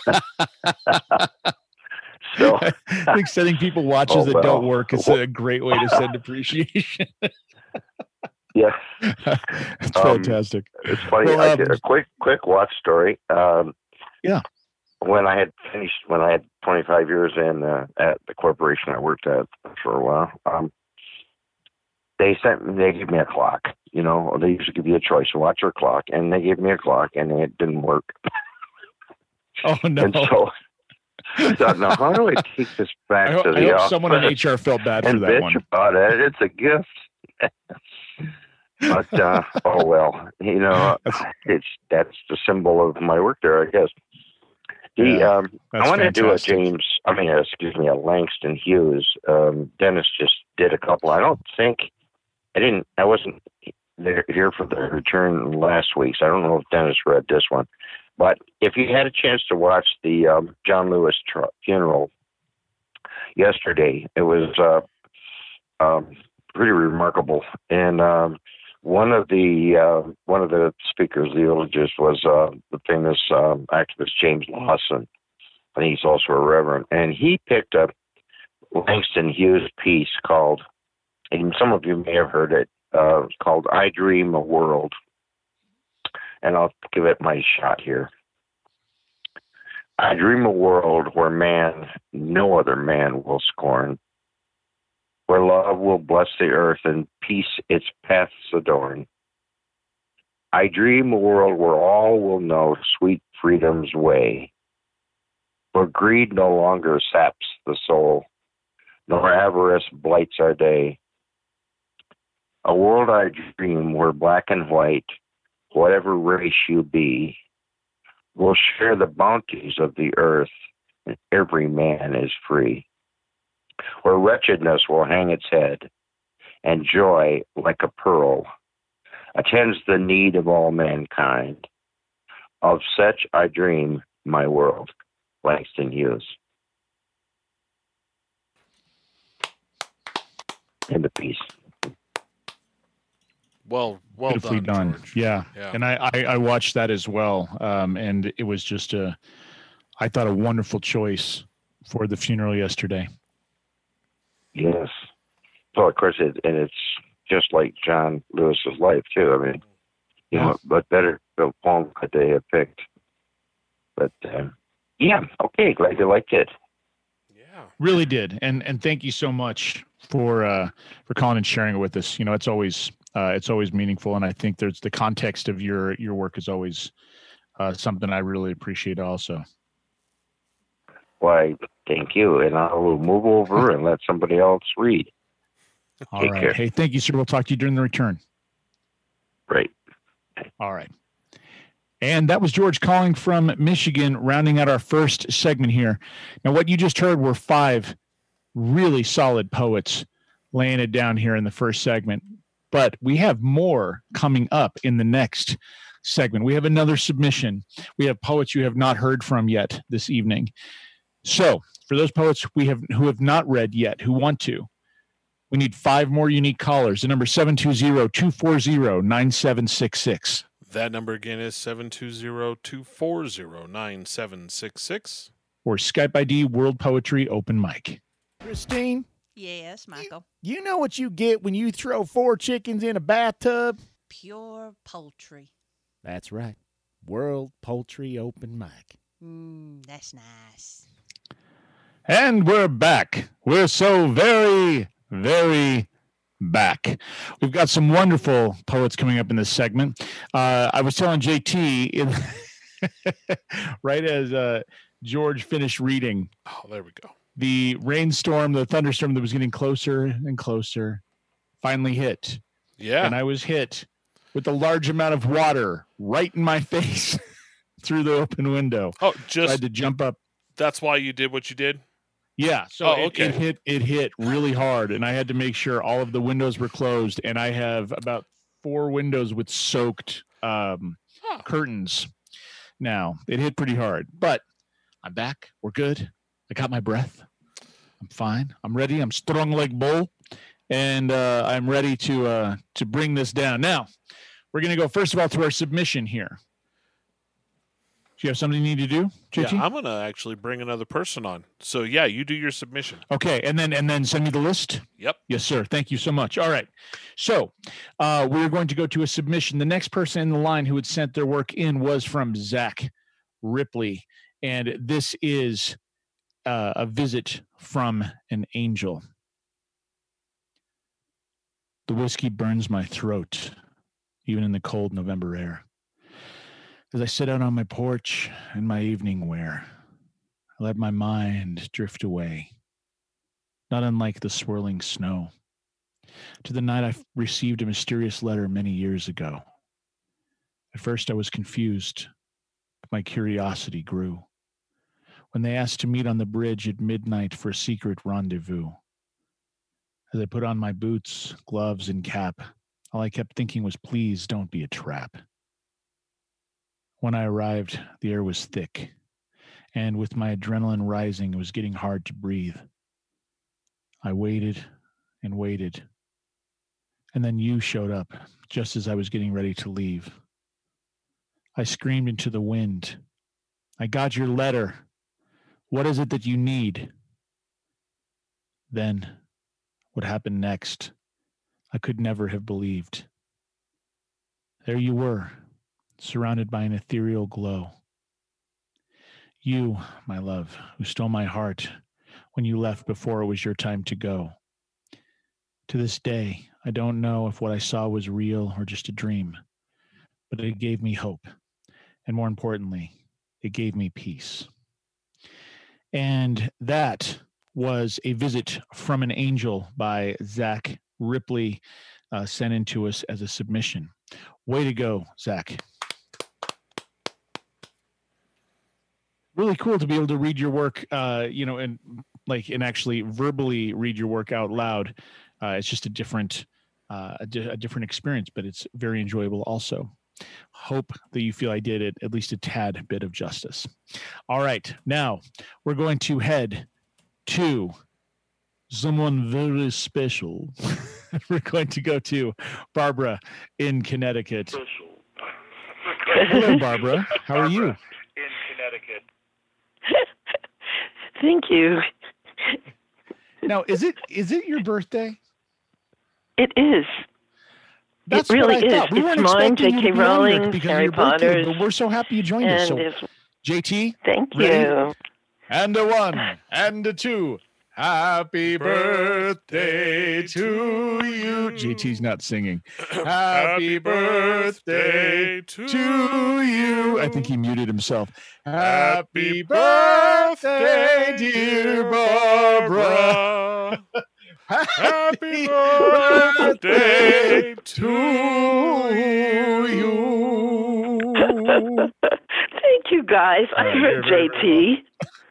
so I think sending people watches Oh, that well. don't work is a great way to send appreciation. yeah, It's Um, fantastic. it's funny. Well, I um, did a quick quick watch story. Um, Yeah. When I had finished, when I had twenty-five years in uh, at the corporation I worked at for a while, um, they sent me, they gave me a clock. You know, they usually give you a choice, watch or clock, and they gave me a clock, and it didn't work. Oh, no. And so I thought, now how do I take this back I, ho- to I the hope office someone in H R felt bad for and that bitch one. about it? It's a gift. But uh, oh well, you know, it's that's the symbol of my work there, I guess. The Yeah, um, that's I want to do a fantastic. James. I mean, uh, excuse me, a Langston Hughes. Um, Dennis just did a couple. I don't think I didn't. I wasn't there here for the return last week, so I don't know if Dennis read this one. But if you had a chance to watch the um, John Lewis tr- funeral yesterday, it was uh, um, pretty remarkable. And um, one of the uh, one of the speakers, the eulogist, was uh, the famous um, activist James Lawson. I think he's also a reverend, and he picked up Langston Hughes' piece called, and some of you may have heard it, uh, called "I Dream a World." And I'll give it my shot here. I dream a world where man, no other man will scorn, where love will bless the earth and peace its paths adorn. I dream a world where all will know sweet freedom's way, where greed no longer saps the soul, nor avarice blights our day, A world I dream where black and white, whatever race you be, will share the bounties of the earth, and every man is free. Where wretchedness will hang its head, and joy, like a pearl, attends the need of all mankind. Of such I dream my world. Langston Hughes. End of piece. Well, well Beautifully done, done. George. Yeah. Yeah. And I, I, I watched that as well. Um, and it was just a, I thought a wonderful choice for the funeral yesterday. Yes. So of course, it, and it's just like John Lewis's life too. I mean, you know, but better the poem could they have picked? But um, yeah, okay, glad you liked it. Yeah. Really did. And and thank you so much for uh, for calling and sharing it with us. You know, it's always uh, it's always meaningful, and I think there's the context of your your work is always uh, something I really appreciate also. Why, thank you, and I will move over and let somebody else read. All Take right. care. Hey, thank you, sir. We'll talk to you during the return. Great. All right. And that was George calling from Michigan, rounding out our first segment here. Now, what you just heard were five really solid poets laying it down here in the first segment. But we have more coming up in the next segment. We have another submission. We have poets you have not heard from yet this evening. So for those poets we have who have not read yet, who want to, we need five more unique callers. The number seven two zero, two four zero, nine seven six six. That number again is seven two zero, two four zero, nine seven six six. Or Skype I D World Poetry Open Mic. Christine, Yes, Michael. you know what you get when you throw four chickens in a bathtub? Pure poultry. That's right. World Poultry Open Mic. Mm, that's nice. And we're back. We're so very, very back. We've got some wonderful poets coming up in this segment. Uh, I was telling J T, in, right as uh, George finished reading, Oh, there we go. the rainstorm, the thunderstorm that was getting closer and closer finally hit. Yeah. And I was hit with a large amount of water right in my face through the open window. Oh, I just had to jump up. that's why you did what you did? Yeah, so Oh, it, okay. it hit it hit really hard, and I had to make sure all of the windows were closed. And I have about four windows with soaked um, Huh. curtains. Now it hit pretty hard, but I'm back. We're good. I got my breath. I'm fine. I'm ready. I'm strong like bull, and uh, I'm ready to uh, to bring this down. Now we're gonna go first of all to our submission here. Do you have something you need to do, J T? Yeah, I'm gonna actually bring another person on. So yeah, you do your submission. Okay, and then and then send me the list. Yep. Yes, sir. Thank you so much. All right. So uh, we're going to go to a submission. The next person in the line who had sent their work in was from Zach Ripley. And this is uh, a visit from an angel. The whiskey burns my throat, even in the cold November air. As I sit out on my porch in my evening wear, I let my mind drift away, not unlike the swirling snow, to the night I received a mysterious letter many years ago. At first I was confused, but my curiosity grew. When they asked to meet on the bridge at midnight for a secret rendezvous. As I put on my boots, gloves, and cap, all I kept thinking was, please don't be a trap. When I arrived, the air was thick, and with my adrenaline rising, it was getting hard to breathe. I waited and waited, and then you showed up just as I was getting ready to leave. I screamed into the wind, I got your letter. What is it that you need? Then, what happened next, I could never have believed. There you were, surrounded by an ethereal glow. You, my love, who stole my heart when you left before it was your time to go. To this day, I don't know if what I saw was real or just a dream, but it gave me hope, and more importantly, it gave me peace. And that was A Visit from an Angel by Zach Ripley. uh, sent in to us as a submission. Way to go, Zach. Really cool to be able to read your work, uh, you know, and like, and actually verbally read your work out loud. Uh, it's just a different, uh, a, di- a different experience, but it's very enjoyable also. Hope that you feel I did it at least a tad bit of justice. All right, now we're going to head to someone very special. We're going to go to Barbara in Connecticut. Hello, Barbara. How are you? In Connecticut. Thank you. Now, is it is it your birthday? It is. That's it really what I is. thought. We it's weren't mine, expecting J you K. to be on here Rowling, because Harry of your birthday, Potter's. but we're so happy you joined us. So, it's- J T, Thank ready? you. And a one, and a two. Happy birthday to you. J T's not singing. Happy birthday to you. I think he muted himself. Happy birthday, dear Barbara. Happy birthday to you. Thank you, guys. I right, heard you're J very, T.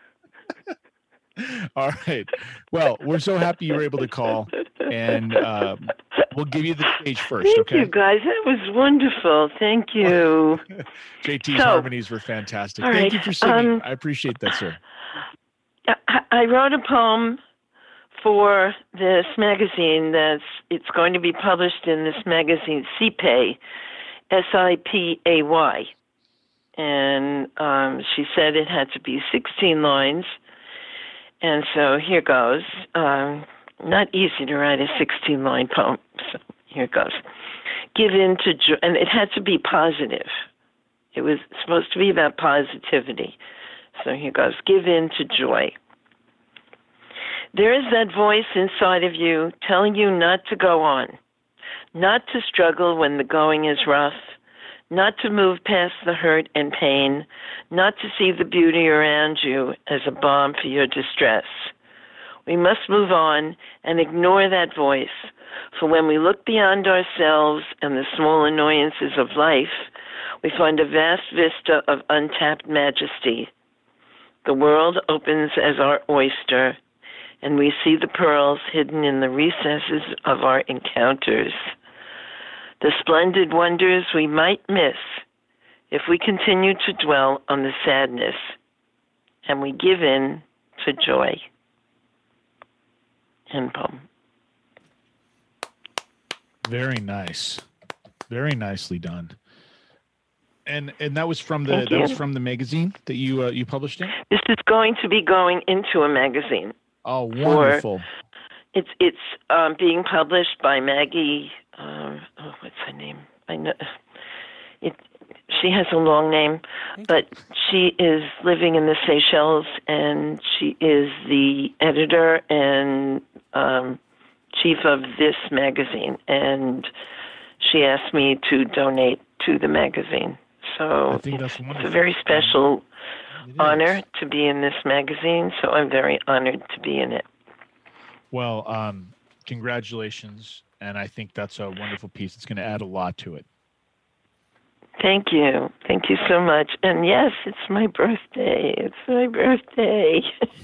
All right. Well, we're so happy you were able to call, and um, we'll give you the stage first. Thank okay? you, guys. That was wonderful. Thank you. J T's So, harmonies were fantastic. all Thank right, you for singing. um, I appreciate that, sir. I, I wrote a poem for this magazine. That's it's going to be published in this magazine, C P A Y, S I P A Y. And um, she said it had to be sixteen lines. And so here goes. Um, not easy to write a sixteen-line poem. So here goes. Give in to joy. And it had to be positive. It was supposed to be about positivity. So here goes. Give in to joy. There is that voice inside of you telling you not to go on, not to struggle when the going is rough, not to move past the hurt and pain, not to see the beauty around you as a balm for your distress. We must move on and ignore that voice, for when we look beyond ourselves and the small annoyances of life, we find a vast vista of untapped majesty. The world opens as our oyster, and we see the pearls hidden in the recesses of our encounters. The splendid wonders we might miss if we continue to dwell on the sadness and we give in to joy. End poem. Very nice. Very nicely done. And and that was from the Thank that you. was from the magazine that you uh, you published in? This is going to be going into a magazine. Oh, for- wonderful. It's it's um, being published by Maggie. Um, oh, what's her name? I know. It. She has a long name, but she is living in the Seychelles, and she is the editor and um, chief of this magazine. And she asked me to donate to the magazine. So I think that's it's, it's wonderful. a very special It honor is. to be in this magazine. So I'm very honored to be in it. Well, um, congratulations. And I think that's a wonderful piece. It's going to add a lot to it. Thank you. Thank you so much. And yes, it's my birthday. It's my birthday.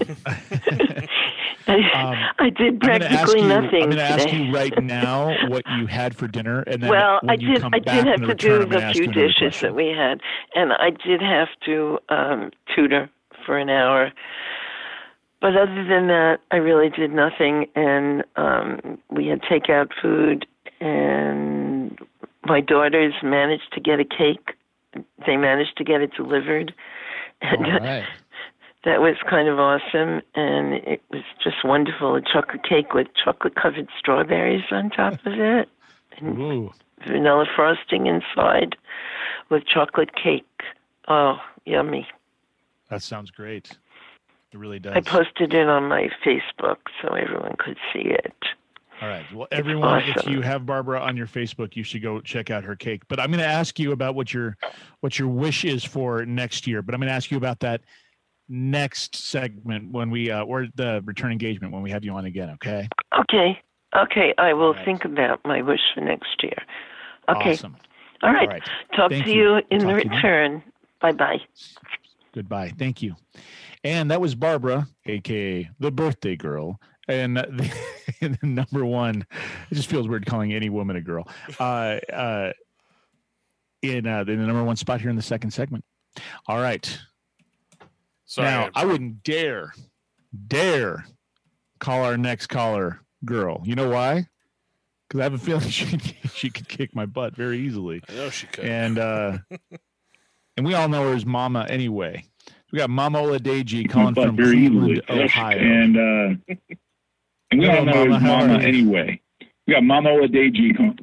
I, Um, I did I'm gonna ask practically you, nothing I'm going to ask today. you right now what you had for dinner, and then well, when I you did. come I back did have in the to return, do I'm gonna the ask few you another dishes question. that we had, and I did have to um, tutor for an hour. But other than that, I really did nothing, and um, we had takeout food, and my daughters managed to get a cake. They managed to get it delivered, and All right. that was kind of awesome, and it was just wonderful. A chocolate cake with chocolate-covered strawberries on top of it, and Ooh. vanilla frosting inside with chocolate cake. Oh, yummy. That sounds great. It really does. I posted it on my Facebook so everyone could see it. All right. Well, everyone, if awesome. you have Barbara on your Facebook, you should go check out her cake. But I'm going to ask you about what your what your wish is for next year. But I'm going to ask you about that next segment when we uh, or the return engagement when we have you on again. Okay. Okay. Okay, I will right. think about my wish for next year. Okay. Awesome. All right. All right. Talk Thank to you. you in Talk the to you then. return. Bye-bye. Goodbye. Thank you. And that was Barbara, a k a the birthday girl. And the, the number one, it just feels weird calling any woman a girl. Uh, uh, in, uh, in the number one spot here in the second segment. All right. Sorry, now, I'm- I wouldn't dare, dare call our next caller girl. You know why? Because I have a feeling she she could kick my butt very easily. I know she could. And uh, and we all know her as Mama anyway. We got Mama Oladeji calling But from very Cleveland, easily. Ohio. And uh, and we Hello, all know Mama. it's How Mama are you? anyway. We got Mama Oladeji calling.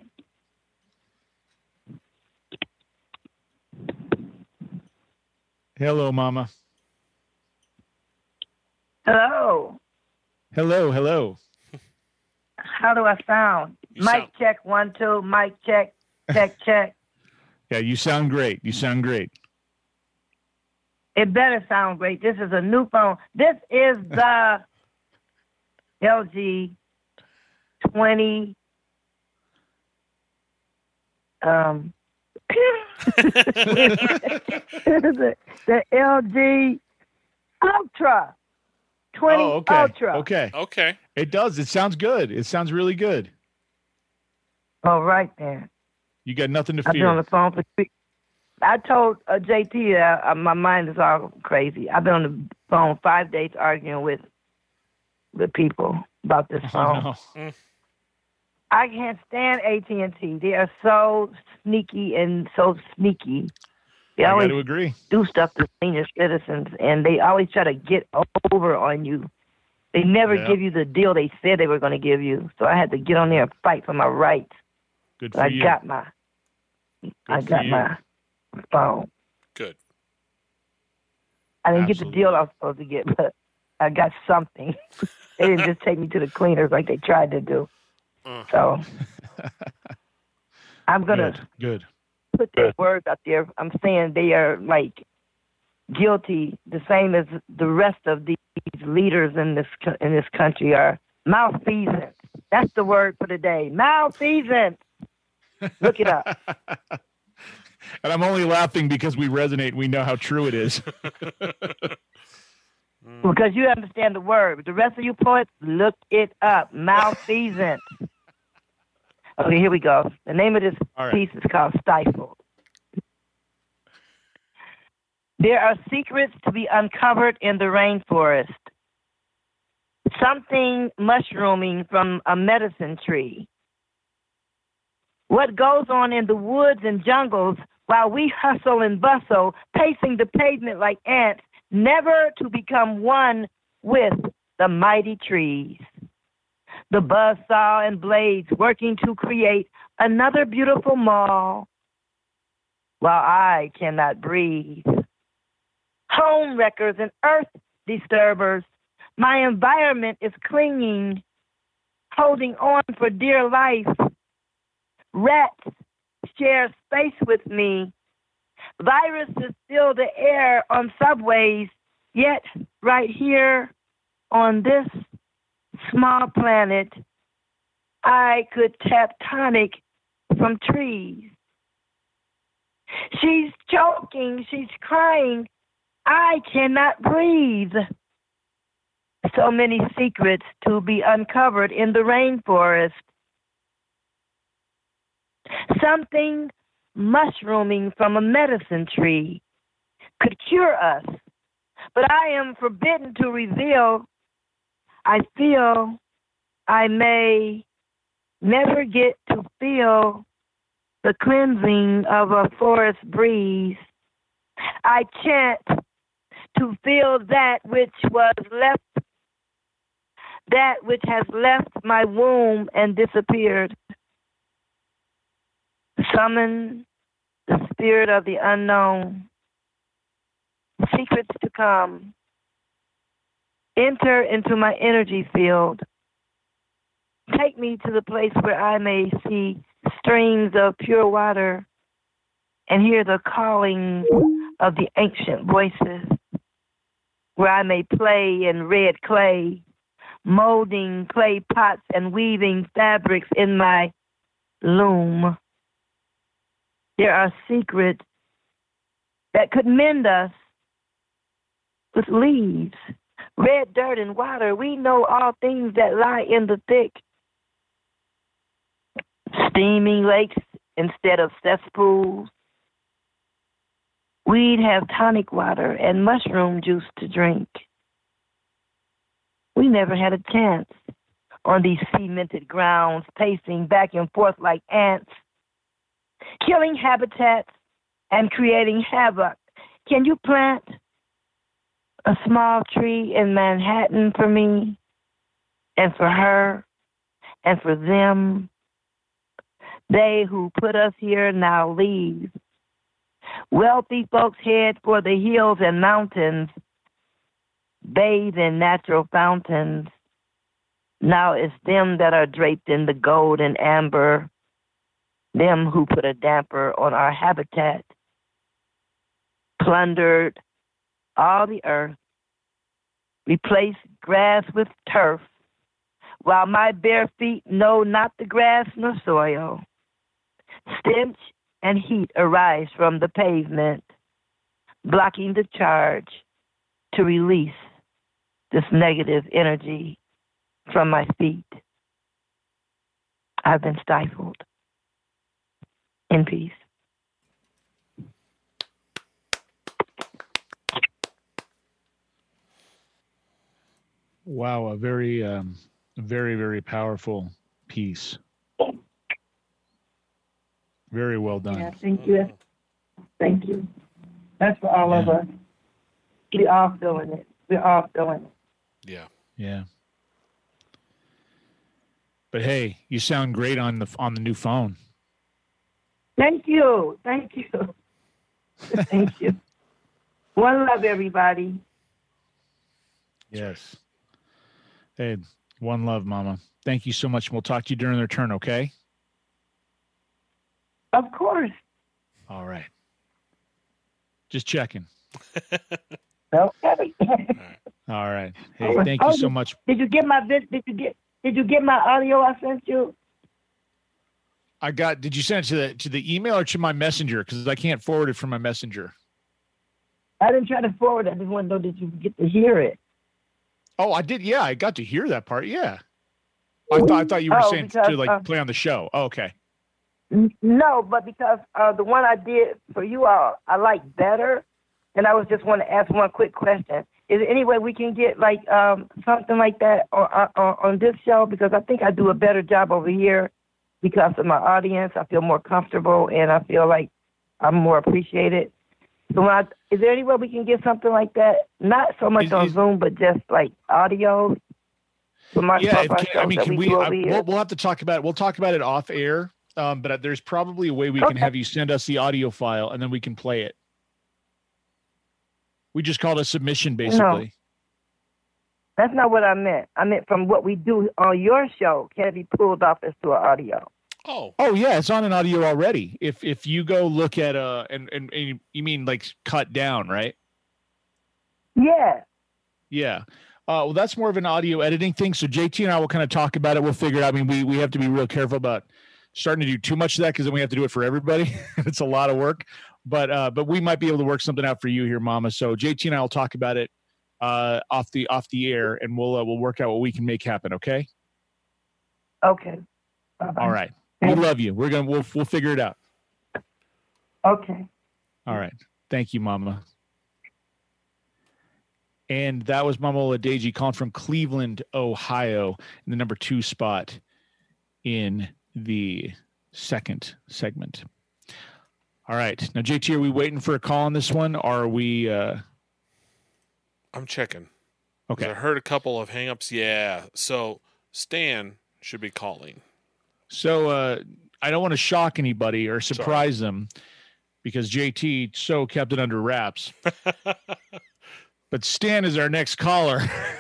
Hello, Mama. Hello. Hello, hello. How do I sound? You Mic sound- check, one, two. Mic check, check, check. Yeah, you sound great. You sound great. It better sound great. This is a new phone. This is the L G twenty. Um, the, the L G Ultra twenty Oh, okay. Ultra. Okay. Okay. It does. It sounds good. It sounds really good. All right then. You got nothing to I've been on fear. the phone for three. I told uh, J T that uh, my mind is all crazy. I've been on the phone five days arguing with the people about this phone. Oh, no. I can't stand A T and T. They are so sneaky and so sneaky. They I got always to agree. do stuff to senior citizens, and they always try to get over on you. They never Yeah. give you the deal they said they were going to give you. So I had to get on there and fight for my rights. Good So for I you. got my, I for got you. my phone. Good. I didn't get the Absolutely. deal I was supposed to get, but I got something. They didn't just take me to the cleaners like they tried to do. Uh, So I'm gonna Good. Good. put their words out there. I'm saying they are like guilty, the same as the rest of these leaders in this co- in this country are malfeasant. That's the word for the day. Malfeasant. Look it up. And I'm only laughing because we resonate. We know how true it is. Because you understand the word. But the rest of you poets, look it up. Malfeasant. Okay, here we go. The name of this All right. piece is called Stifled. There are secrets to be uncovered in the rainforest. Something mushrooming from a medicine tree. What goes on in the woods and jungles while we hustle and bustle, pacing the pavement like ants, never to become one with the mighty trees. The buzzsaw and blades working to create another beautiful mall, while I cannot breathe. Home wreckers and earth disturbers. My environment is clinging, holding on for dear life. Rats share space with me. Viruses fill the air on subways, yet right here on this small planet, I could tap tonic from trees. She's choking, she's crying. I cannot breathe. So many secrets to be uncovered in the rainforest. Something mushrooming from a medicine tree could cure us, but I am forbidden to reveal. I feel I may never get to feel the cleansing of a forest breeze. I chant to feel that which was left, that which has left my womb and disappeared. Summon the spirit of the unknown, secrets to come. Enter into my energy field. Take me to the place where I may see streams of pure water and hear the calling of the ancient voices, where I may play in red clay, molding clay pots and weaving fabrics in my loom. There are secrets that could mend us with leaves, red dirt and water. We know all things that lie in the thick. Steaming lakes instead of cesspools. We'd have tonic water and mushroom juice to drink. We never had a chance on these cemented grounds, pacing back and forth like ants, killing habitats and creating havoc. Can you plant a small tree in Manhattan for me and for her and for them? They who put us here now leave. Wealthy folks head for the hills and mountains, bathe in natural fountains. Now it's them that are draped in the gold and amber, them who put a damper on our habitat, plundered all the earth, replaced grass with turf, while my bare feet know not the grass nor soil. Stench and heat arise from the pavement, blocking the charge to release this negative energy from my feet. I've been stifled. In peace. Wow, a very, um, very, very powerful piece. Very well done. Yeah, thank you. Thank you. That's for all yeah. of us. We're all feeling it. We're all feeling it. Yeah. Yeah. But hey, you sound great on the on the new phone. Thank you. Thank you. Thank you. One love, everybody. Yes. Hey, one love, Mama. Thank you so much. We'll talk to you during their turn, okay? Of course. All right. Just checking. Okay. All right. Hey, thank you so much. Did you get my vid- did you get did you get my audio I sent you? I got. Did you send it to the to the email or to my messenger? Because I can't forward it from my messenger. I didn't try to forward it. I just want to know did you get to hear it? Oh, I did. Yeah, I got to hear that part. Yeah. I thought I thought you were Oh, saying because, to like uh, play on the show. Oh, okay. N- No, but because uh, the one I did for you all, I like better, and I was just want to ask one quick question. Is there any way we can get like um, something like that on, on on this show? Because I think I do a better job over here because of my audience. I feel more comfortable, and I feel like I'm more appreciated. So, when I, is there any way we can get something like that? Not so much Is- on is- Zoom, but just like audio. For my, Yeah. for If, our can, I shows mean, that can we? do I, over here. we'll, we'll have to talk about it. We'll talk about it off air. Um, but there's probably a way we can Okay. have you send us the audio file and then we can play it. We just call it a submission, basically. That's not what I meant. I meant from what we do on your show, can it be pulled off as to an audio? Oh. Oh yeah, it's on an audio already. If if you go look at uh and and, and you mean like cut down, right? Yeah. Yeah. Uh, well, that's more of an audio editing thing. So J T and I will kind of talk about it. We'll figure it out. I mean, we we have to be real careful about starting to do too much of that because then we have to do it for everybody. It's a lot of work. But uh, but we might be able to work something out for you here, Mama. So J T and I will talk about it uh, off the off the air, and we'll uh, we'll work out what we can make happen. Okay. Okay. Bye-bye. All right. We love you. We're gonna we'll we'll figure it out. Okay. All right. Thank you, Mama. And that was Mama Oladeji calling from Cleveland, Ohio, in the number two spot in the second segment. All right. Now, J T, are we waiting for a call on this one? Or are we? Uh... I'm checking. Okay. I heard a couple of hangups. Yeah. So Stan should be calling. So uh, I don't want to shock anybody or surprise them because J T so kept it under wraps. But Stan is our next caller.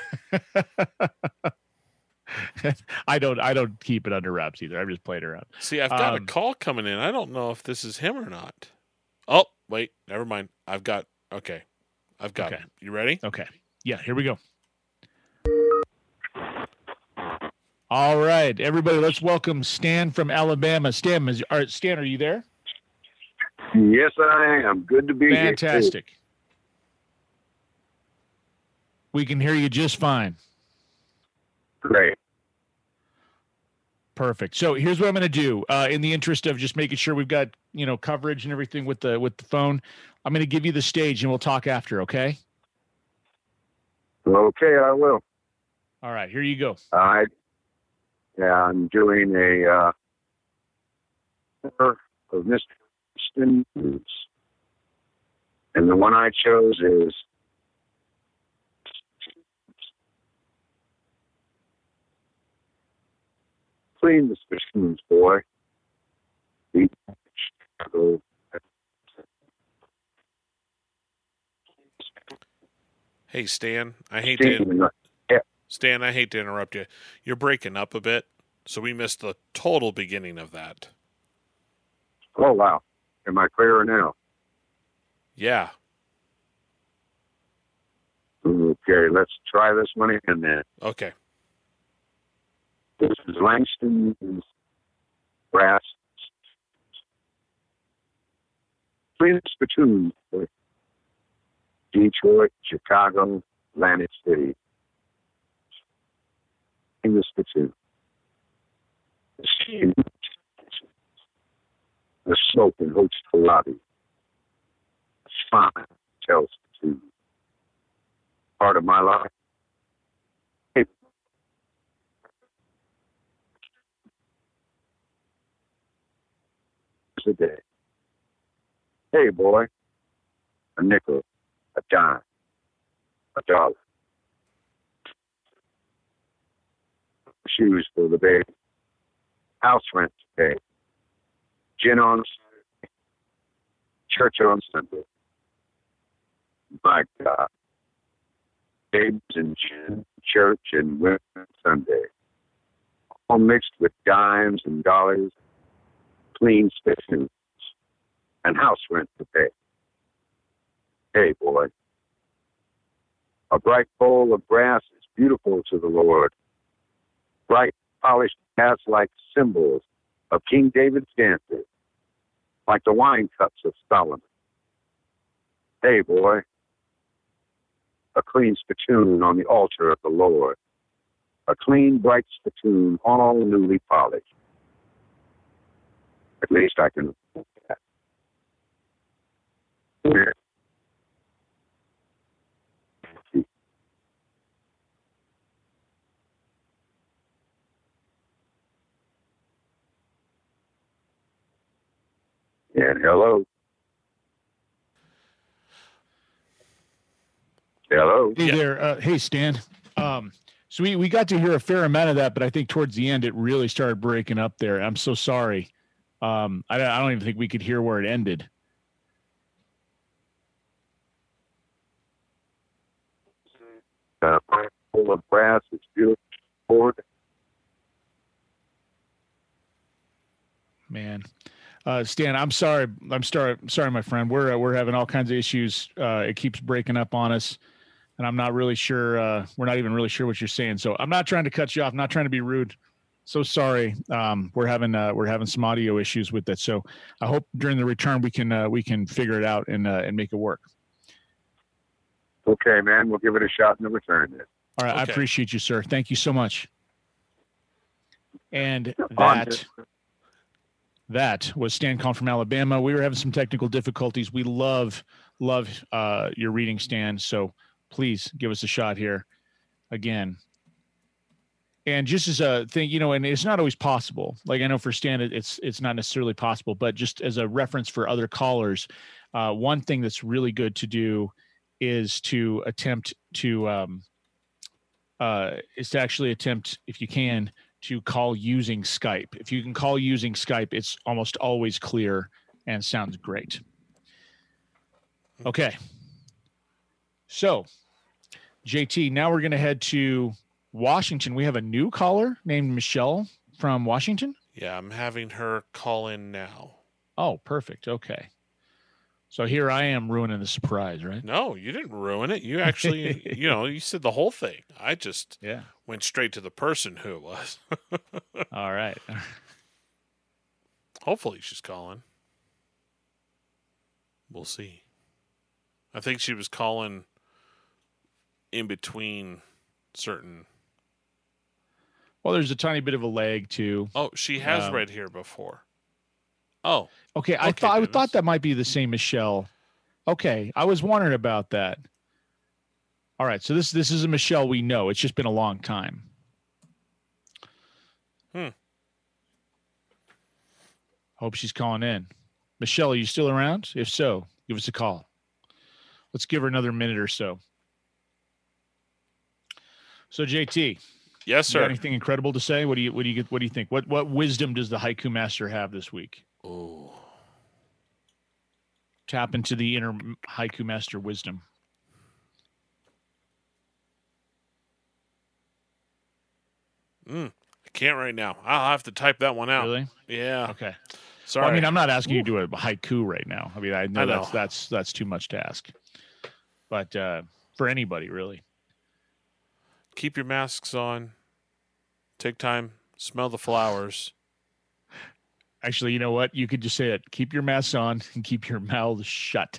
I don't I don't keep it under wraps either. I'm just playing around. See, I've got Um, a call coming in. I don't know if this is him or not. Oh, wait. Never mind. I've got, okay. I've got Okay. him. You ready? Okay. Yeah, here we go. All right, everybody, let's welcome Stan from Alabama. Stan, is, are, Stan, are you there? Yes, I am. Good to be here. Fantastic. We can hear you just fine. Great. Perfect. So here's what I'm going to do. Uh, in the interest of just making sure we've got, you know, coverage and everything with the with the phone, I'm going to give you the stage and we'll talk after. Okay. Okay, I will. All right. Here you go. All right. Yeah, I'm doing a uh, tour of Mister Stevens, and the one I chose is Clean the Spoons, boy. Hey, Stan, I hate to yeah. Stan, I hate to interrupt you. You're breaking up a bit, so we missed the total beginning of that. Oh, wow. Am I clearer now? Yeah. Okay, let's try this one again then. Okay. This is Langston's Brass. Clean Spittoon. Detroit, Chicago, Atlantic City. In the Spittoon. The smoke in hotel lobby. Fine, tells Spittoon. Part of my life. Hey. A day. Hey, boy. A nickel. A dime, a dollar. Shoes for the baby. House rent to pay. Gin on Saturday. Church on Sunday. My God. Babes and gin, church and women Sunday. All mixed with dimes and dollars. Clean spittoons. And house rent to pay. Hey, boy. A bright bowl of brass is beautiful to the Lord. Bright, polished brass like symbols of King David's dances, like the wine cups of Solomon. Hey, boy. A clean spittoon on the altar of the Lord. A clean, bright spittoon, all newly polished. At least I can afford that. Yeah. And hello. Hello. Hey there. Uh, hey, Stan. Um, so we, we got to hear a fair amount of that, but I think towards the end it really started breaking up there. I'm so sorry. Um, I, I don't even think we could hear where it ended. Uh, full of brass. It's beautiful. Board. Man. Uh, Stan, I'm sorry. I'm sorry. Sorry, my friend. We're uh, we're having all kinds of issues. Uh, it keeps breaking up on us, and I'm not really sure. Uh, we're not even really sure what you're saying. So I'm not trying to cut you off. I'm not trying to be rude. So sorry. Um, we're having uh, we're having some audio issues with that. So I hope during the return we can uh, we can figure it out and uh, and make it work. Okay, man. We'll give it a shot in the return. Then. All right. Okay. I appreciate you, sir. Thank you so much. And that. That was Stan calling from Alabama. We were having some technical difficulties. We love, love uh, your reading, Stan. So please give us a shot here again. And just as a thing, you know, and it's not always possible. Like I know for Stan, it's it's not necessarily possible, but just as a reference for other callers, uh, one thing that's really good to do is to attempt to um, uh, is to actually attempt, if you can, to call using Skype. If you can call using Skype, it's almost always clear and sounds great. Okay. So, J T, now we're going to head to Washington. We have a new caller named Michelle from Washington. Yeah, I'm having her call in now. Oh, perfect. Okay. So here I am ruining the surprise, right? No, you didn't ruin it. You actually, you know, you said the whole thing. I just yeah. went straight to the person who it was. All right. Hopefully she's calling. We'll see. I think she was calling in between certain. Well, there's a tiny bit of a lag too. Oh, she has um, read here before. Oh, okay. I okay, thought Dennis. I thought that might be the same Michelle. Okay, I was wondering about that. All right, so this this is a Michelle we know. It's just been a long time. Hmm. Hope she's calling in. Michelle, are you still around? If so, give us a call. Let's give her another minute or so. So J T, yes, you sir. got anything incredible to say? What do you what do you get? What do you think? What what wisdom does the haiku master have this week? Oh, tap into the inner haiku master wisdom. Mm, I can't right now. I'll have to type that one out. Really? Yeah. Okay. Sorry. Well, I mean, I'm not asking Ooh. you to do a haiku right now. I mean, I know, I know. that's that's that's too much to ask. But uh, for anybody, really. Keep your masks on. Take time. Smell the flowers. Actually, you know what? You could just say it. Keep your masks on and keep your mouths shut.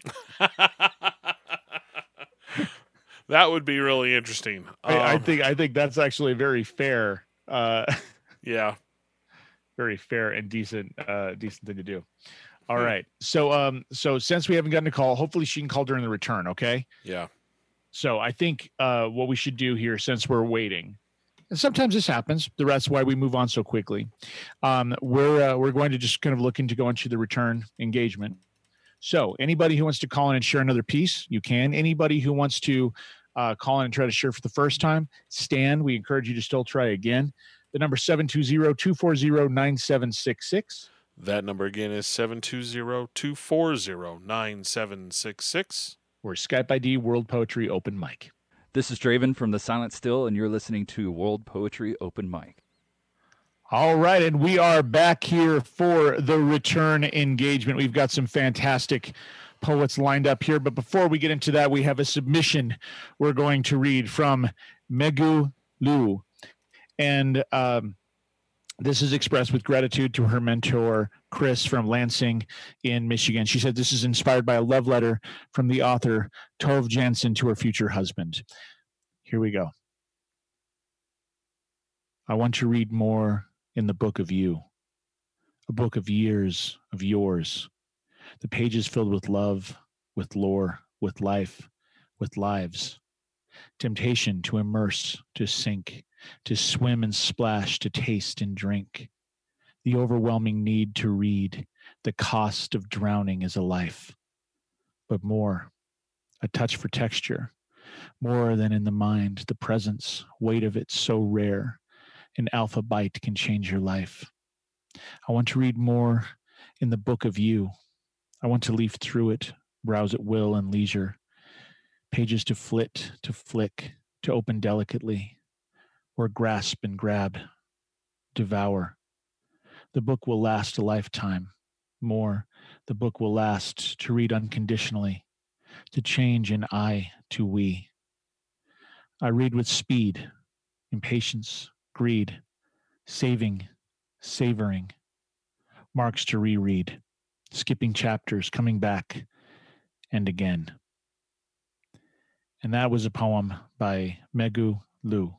That would be really interesting. I, um, I think I think that's actually very fair. Uh, yeah. Very fair and decent, uh, decent thing to do. All Hmm. right. So, um, so since we haven't gotten a call, hopefully she can call during the return. Okay. Yeah. So I think uh, what we should do here, since we're waiting, and sometimes this happens, that's why we move on so quickly. Um, we're uh, we're going to just kind of look into going to the return engagement. So anybody who wants to call in and share another piece, you can. Anybody who wants to uh, call in and try to share for the first time, Stan, we encourage you to still try again. The number seven two zero, two four zero, nine seven six six. That number again is seven two zero, two four zero, nine seven six six. Or Skype I D World Poetry Open Mic. This is Draven from The Silent Still, and you're listening to World Poetry Open Mic. All right, and we are back here for the return engagement. We've got some fantastic poets lined up here, but before we get into that, we have a submission we're going to read from Megu Lu. And um, this is expressed with gratitude to her mentor, Chris from Lansing in Michigan. She said this is inspired by a love letter from the author Tove Jansson to her future husband. Here we go. I want to read more in the book of you, a book of years of yours, the pages filled with love, with lore, with life, with lives, temptation to immerse, to sink, to swim and splash, to taste and drink, the overwhelming need to read, the cost of drowning is a life, but more, a touch for texture, more than in the mind, the presence, weight of it so rare, an alpha bite can change your life. I want to read more in the book of you. I want to leaf through it, browse at will and leisure, pages to flit, to flick, to open delicately, or grasp and grab, devour. The book will last a lifetime. More, the book will last to read unconditionally, to change an I to we. I read with speed, impatience, greed, saving, savoring, marks to reread, skipping chapters, coming back, and again. And that was a poem by Megu Lu.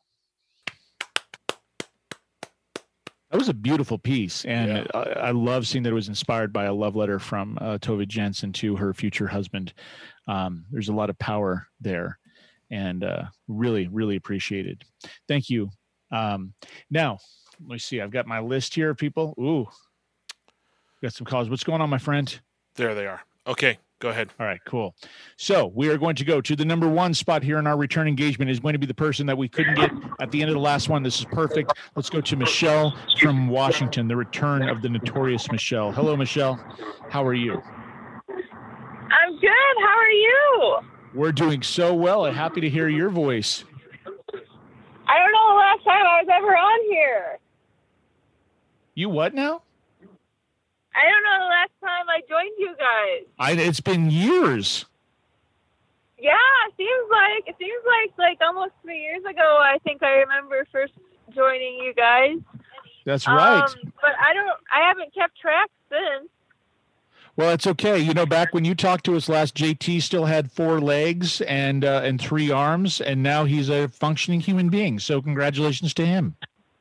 That was a beautiful piece, and Yeah. I, I love seeing that it was inspired by a love letter from uh, Tove Jansson to her future husband. Um, there's a lot of power there, and uh, really, really appreciated. Thank you. Um, now, let me see. I've got my list here of people. Ooh, got some calls. What's going on, my friend? There they are. Okay, go ahead. All right, cool. So we are going to go to the number one spot here in our return engagement is going to be the person that we couldn't get at the end of the last one. This is perfect. Let's go to Michelle from Washington, the return of the notorious Michelle. Hello, Michelle. How are you? I'm good. How are you? We're doing so well. I'm happy to hear your voice. I don't know the last time I was ever on here. You what now? I don't know the last time I joined you guys. I, it's been years. Yeah, it seems like it seems like like almost three years ago. I think I remember first joining you guys. That's right. Um, but I don't. I haven't kept track since. Well, it's okay. You know, back when you talked to us last, J T still had four legs and uh, and three arms, and now he's a functioning human being. So congratulations to him.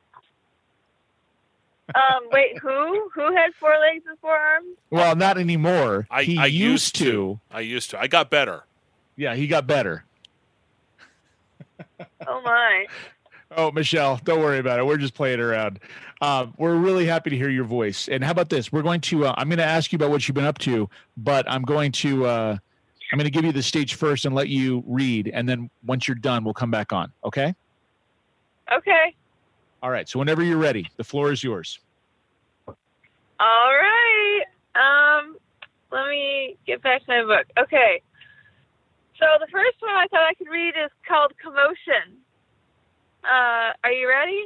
Um, wait, who who had four legs and four arms? Well, not anymore. I, he I used to. I used to. I got better. Yeah, he got better. Oh my. Oh, Michelle, don't worry about it. We're just playing around. Uh, we're really happy to hear your voice. And how about this? We're going to. Uh, I'm going to ask you about what you've been up to, but I'm going to. Uh, I'm going to give you the stage first and let you read, and then once you're done, we'll come back on. Okay? Okay. All right. So whenever you're ready, the floor is yours. All right. Um, let me get back to my book. Okay. So the first one I thought I could read is called Commotion. Uh, are you ready?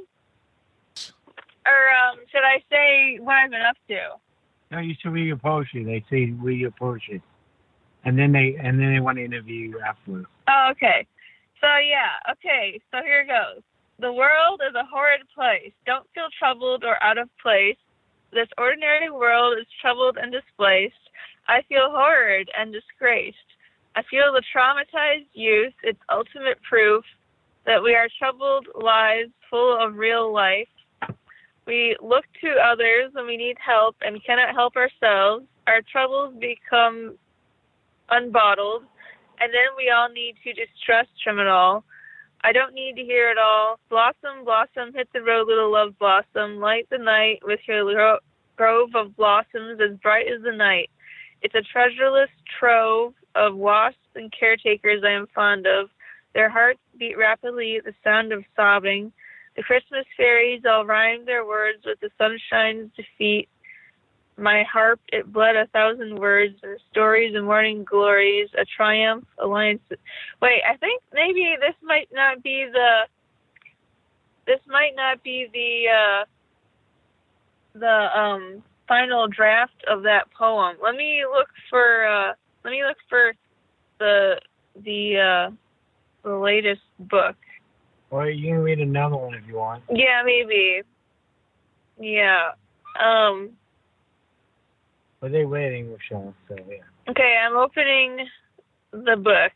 Or um, should I say what I've been up to? No, you should read your poetry. They say read your poetry, and then they and then they want to interview you afterwards. Oh, okay. So yeah, okay. So here it goes. The world is a horrid place. Don't feel troubled or out of place. This ordinary world is troubled and displaced. I feel horrid and disgraced. I feel the traumatized youth, its ultimate proof that we are troubled lives full of real life. We look to others when we need help and cannot help ourselves. Our troubles become unbottled, and then we all need to distrust from it all. I don't need to hear it all. Blossom, blossom, hit the road, little love blossom. Light the night with your gro- grove of blossoms as bright as the night. It's a treasureless trove of wasps and caretakers I am fond of. Their hearts beat rapidly at the sound of sobbing. The Christmas fairies all rhymed their words with the sunshine's defeat. My harp, it bled a thousand words and stories and morning glories, a triumph, alliance. Wait, I think maybe this might not be the, this might not be the, uh, the, um, final draft of that poem. Let me look for, uh, let me look for the, the, uh, the latest book. Or you can read another one if you want. Yeah, maybe. Yeah. Um. But they're waiting, Michelle, so yeah. Okay, I'm opening the book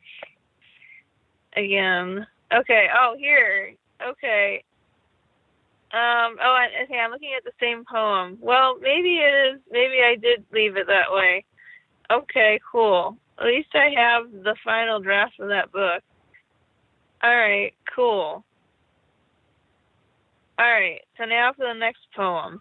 again. Okay. Oh, here. Okay. Um. Oh, and okay. I'm looking at the same poem. Well, maybe it is. Maybe I did leave it that way. Okay. Cool. At least I have the final draft of that book. All right, cool. All right, so now for the next poem.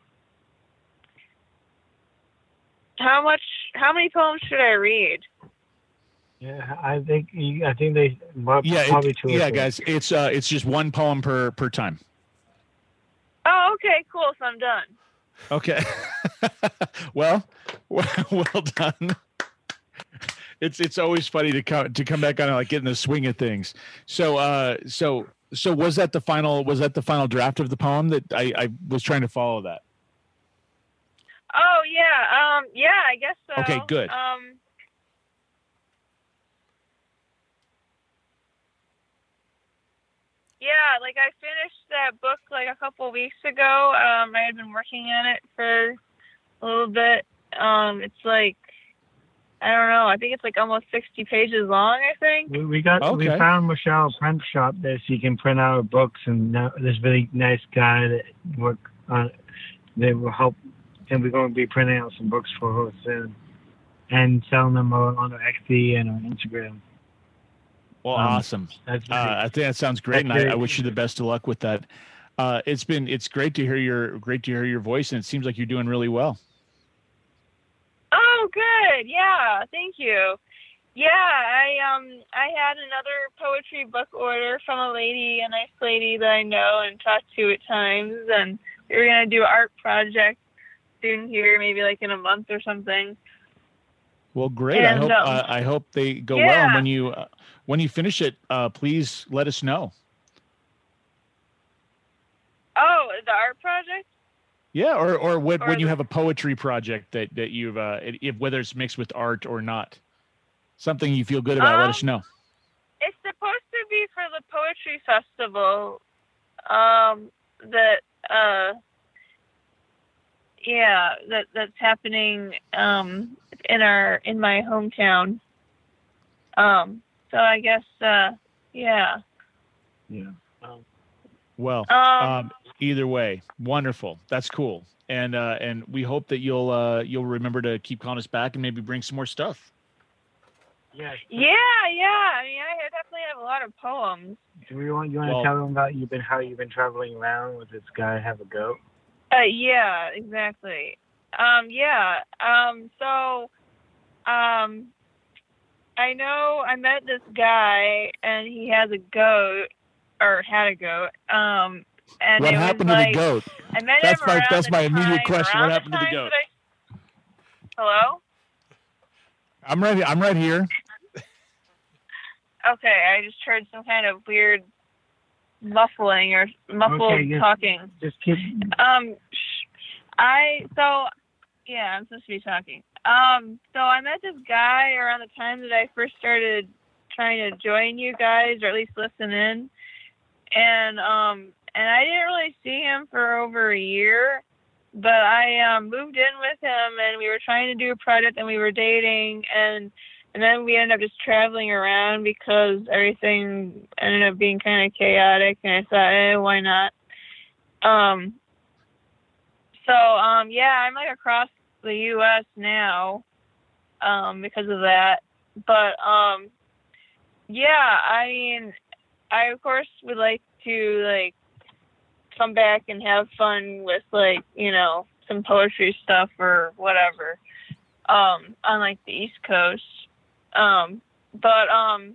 How much? How many poems should I read? Yeah, I think you, I think they Yeah, probably it, two. yeah, guys. It's uh, it's just one poem per per time. Oh, okay, cool. So I'm done. Okay. well, well done. It's it's always funny to come to come back on and like get in the swing of things. So uh so so was that the final was that the final draft of the poem that I, I was trying to follow that? Oh yeah, um yeah, I guess so. Okay, good. Um Yeah, like I finished that book like a couple weeks ago. Um I had been working on it for a little bit. Um it's like I don't know. I think it's like almost sixty pages long, I think. We, we got Okay. we found Michelle a print shop there, so you can print out her books, and now this really nice guy that work on. They will help, and we're going to be printing out some books for her soon, and selling them on on her Etsy and on Instagram. Well, Um, awesome. That's Uh, I think that sounds great, and That's I, I very- wish you the best of luck with that. Uh, it's been it's great to hear your great to hear your voice, and it seems like you're doing really well. Oh, good. Yeah, thank you. Yeah, I um I had another poetry book order from a lady, a nice lady that I know and talk to at times, and we were gonna do an art project soon here, maybe like in a month or something. Well, great. I And, hope um, uh, I hope they go well. yeah. And when you uh, when you finish it, uh, please let us know. Oh, the art project? Yeah, or or when, Or when you the- have a poetry project that that you've uh, if whether it's mixed with art or not, something you feel good about, let us Um, know. It's supposed to be for the poetry festival. Um, that uh, yeah, that that's happening um in our in my hometown. Um, so I guess uh, yeah. Yeah. Um, Well, Um, um, either way, wonderful. That's cool, and uh, and we hope that you'll uh, you'll remember to keep calling us back and maybe bring some more stuff. yeah. Yeah, yeah. I mean, I definitely have a lot of poems. Do we want you want Well- to tell them about you've been how you've been traveling around with this guy have a goat? Uh, yeah, exactly. Um, yeah. Um, so, um, I know I met this guy and he has a goat, or had a goat. Um, and What it happened was to like, the goat? I met That's him my around that's the my immediate time- question. around What happened to the time goat? that I- Hello? I'm right. I'm right here. Okay, I just heard some kind of weird muffling or muffled Okay, just- talking. Just keep. Um, sh- I so yeah, I'm supposed to be talking. Um, so I met this guy around the time that I first started trying to join you guys, or at least listen in, and um, and I didn't really see him for over a year, but I um moved in with him, and we were trying to do a project, and we were dating, and and then we ended up just traveling around because everything ended up being kind of chaotic, and I thought, eh, why not? Um. So, um, yeah, I'm like across the U S now, um, because of that. But, um, yeah, I mean, I of course would like to like come back and have fun with like, you know, some poetry stuff or whatever, um, on like the East Coast. Um, but, um,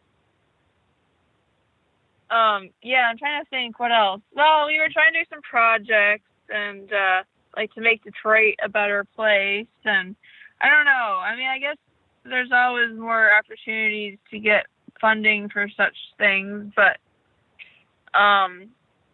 um, yeah, I'm trying to think what else. Well, we were trying to do some projects and, uh, like to make Detroit a better place. And I don't know. I mean, I guess there's always more opportunities to get funding for such things, but, um,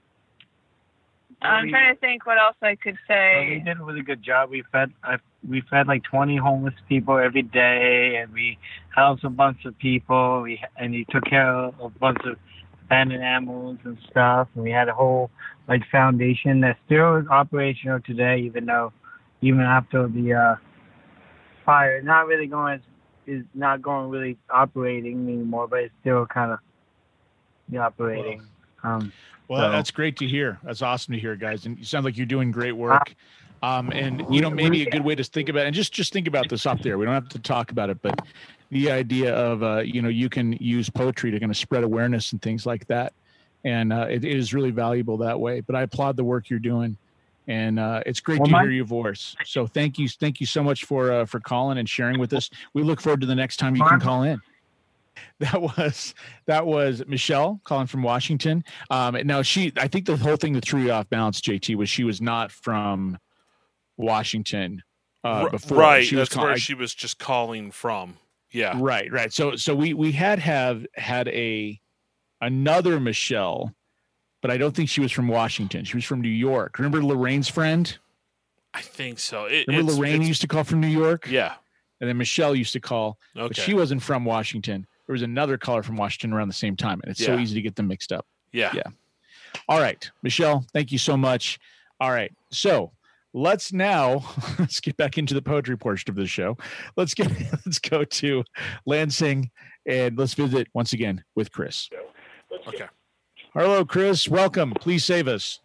I'm trying to think what else I could Well, we say. did a really good job. We fed I, we fed like twenty homeless people every day, and we housed a bunch of people. We and he took care of a bunch of abandoned animals and stuff. And we had a whole like foundation that still is operational today, even though even after the uh, fire, not really going is not going really operating anymore, but it's still kind of operating. Um, Well, so- that's great to hear. That's awesome to hear, guys. And you sound like you're doing great work. Um, and you know, maybe a good way to think about it, and just just think about this up there. We don't have to talk about it, but the idea of uh, you know, you can use poetry to kind of spread awareness and things like that, and uh, it, it is really valuable that way. But I applaud the work you're doing, and uh, it's great Well, to my- hear your voice. So thank you, thank you so much for uh, for calling and sharing with us. We look forward to the next time you can call in. That was that was Michelle calling from Washington. Um, now she, I think the whole thing that threw you off balance, J T, was she was not from Washington uh, R- before. right, she was that's call- where I- she was just calling from. Yeah, Right, right. So so we we had have had a another Michelle, but I don't think she was from Washington. She was from New York. Remember Lorraine's friend? I think so. It, Remember it's, Lorraine it's- used to call from New York? Yeah. And then Michelle used to call, but Okay. she wasn't from Washington. There was another caller from Washington around the same time, and it's so Yeah. easy to get them mixed up. Yeah. Yeah. All right, Michelle, thank you so much. All right, so let's now let's get back into the poetry portion of the show. Let's get let's go to Lansing and let's visit once again with Chris. Okay. Hello, Chris. Welcome. Please save us.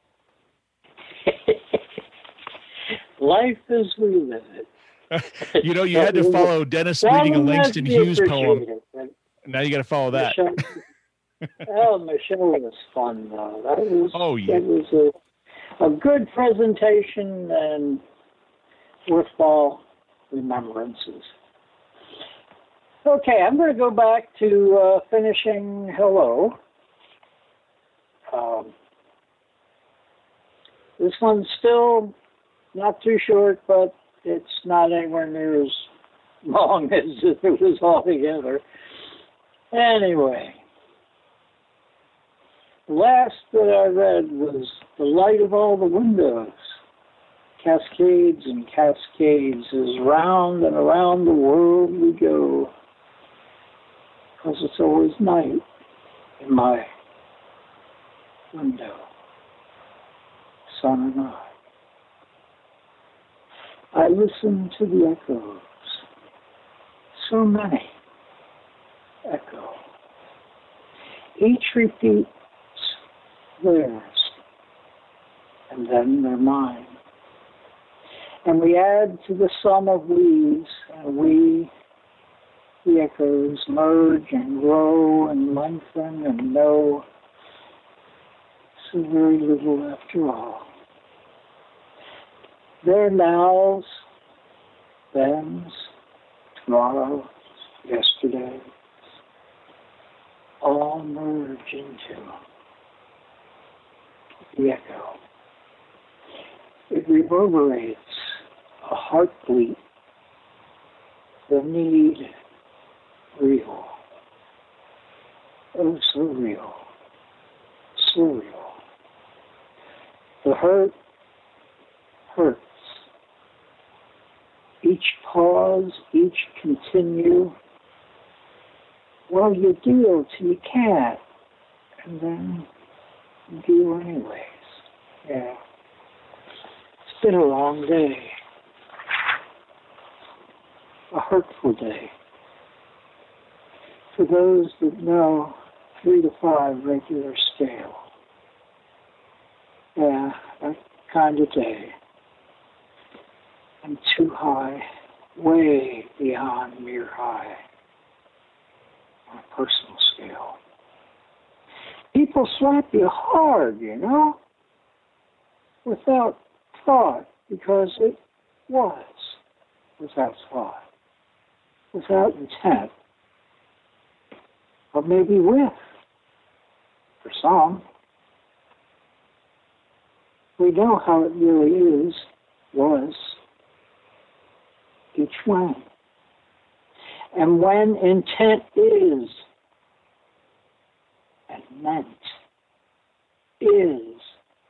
Life as we live it. You know, you had to follow Dennis reading a Langston Hughes poem. Now you got to follow that. Michelle, oh, Michelle was fun though. That was Oh, yeah. that was a, a good presentation and worthwhile remembrances. Okay, I'm going to go back to uh, finishing Hello. Um, this one's still not too short, but it's not anywhere near as long as if it was all together. Anyway, the last that I read was The Light of All the Windows cascades and cascades, as round and around the world we go. Because it's always night in my window, sun and I. I listen to the echoes, so many echo. Each repeats theirs, and then they're mine. And we add to the sum of we's, and we, the echoes, merge and grow and lengthen and know so very little after all. Their nows, thens, tomorrows, yesterdays, all merge into the echo. It reverberates a heartbeat, the need real. Oh, so real, so real. The hurt hurts. Each pause, each continue. Well, you deal till you can't, and then you deal anyways. Yeah. It's been a long day. A hurtful day. For those that know three to five regular scale. Yeah, that kind of day. I'm too high, way beyond mere high, on a personal scale. People slap you hard, you know, without thought, because it was without thought, without intent, or maybe with, for some. We know how it really is, was, each one. And when intent is, and meant is,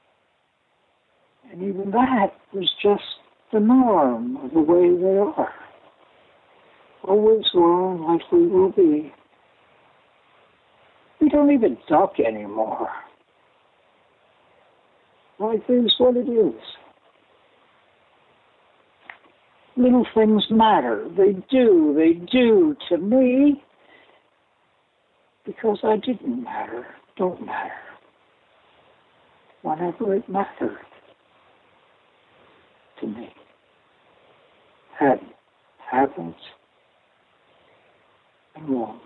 and even that was just the norm of the way they are. Always were and likely will be. We don't even duck anymore. Life is what it is. Little things matter. They do. They do to me. Because I didn't matter. Don't matter. Whenever it mattered to me. Hadn't. Haven't. And won't.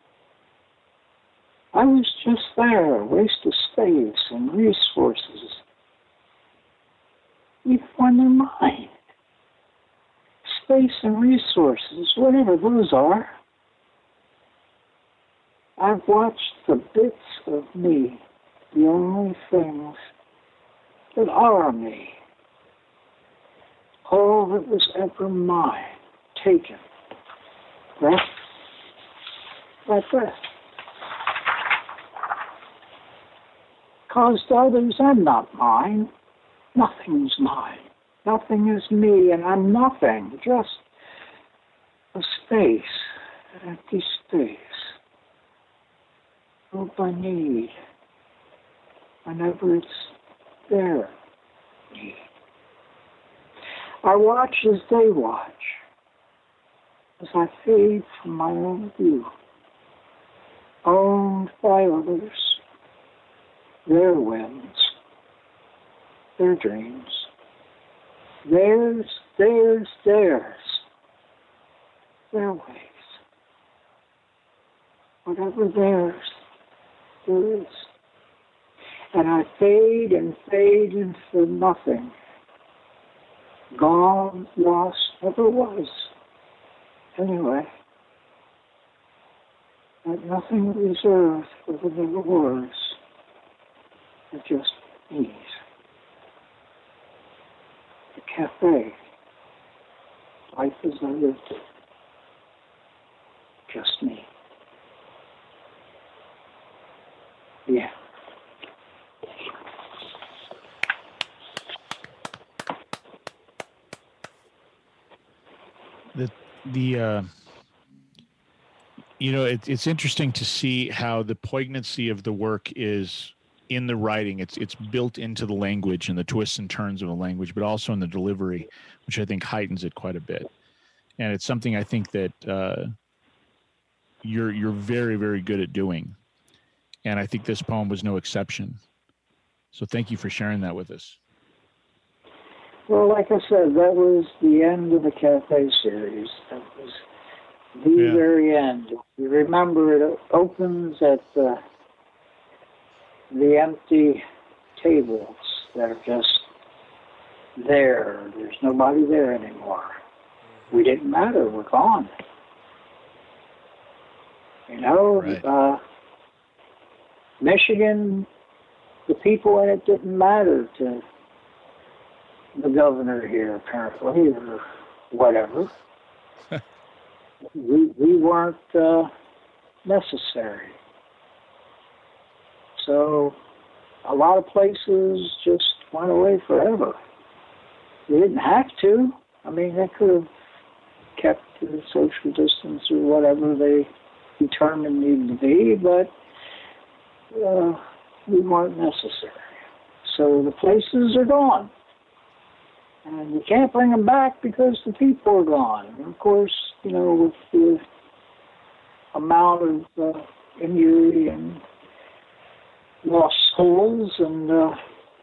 I was just there, a waste of space and resources. Even when they're mine. Space and resources, whatever those are. I've watched the bits of me, the only things that are me. All that was ever mine, taken, breath by breath. Caused others and not mine. Nothing's mine. Nothing is me, and I'm nothing. Just a space, an empty space. Filled by need. Whenever it's there, need. I watch as they watch. As I fade from my own view. Owned by others. Their whims. Their dreams. Theirs, theirs, theirs. Their ways. Whatever theirs, there is. And I fade and fade into nothing. Gone, lost, never was. Anyway. That nothing reserved for the never was. But just ease. The cafe. Life as I lived it. Just me. Yeah. the the uh, you know it, it's interesting to see how the poignancy of the work is in the writing. It's it's built into the language and the twists and turns of the language, but also in the delivery, which I think heightens it quite a bit. And it's something I think that uh, you're you're very very good at doing, and I think this poem was no exception. So thank you for sharing that with us. Well, like I said, that was the end of the cafe series. That was the Yeah. very end. You remember, it opens at the, the empty tables that are just there. There's nobody there anymore. We didn't matter. We're gone. You know, Right. uh, Michigan, the people in it didn't matter to the governor here, apparently, or whatever. we we weren't uh, necessary. So a lot of places just went away forever. They didn't have to. I mean, they could have kept the social distance or whatever they determined needed to be, but uh, we weren't necessary. So the places are gone. And you can't bring them back because the people are gone. And of course, you know, with the amount of uh, injury and lost schools and uh,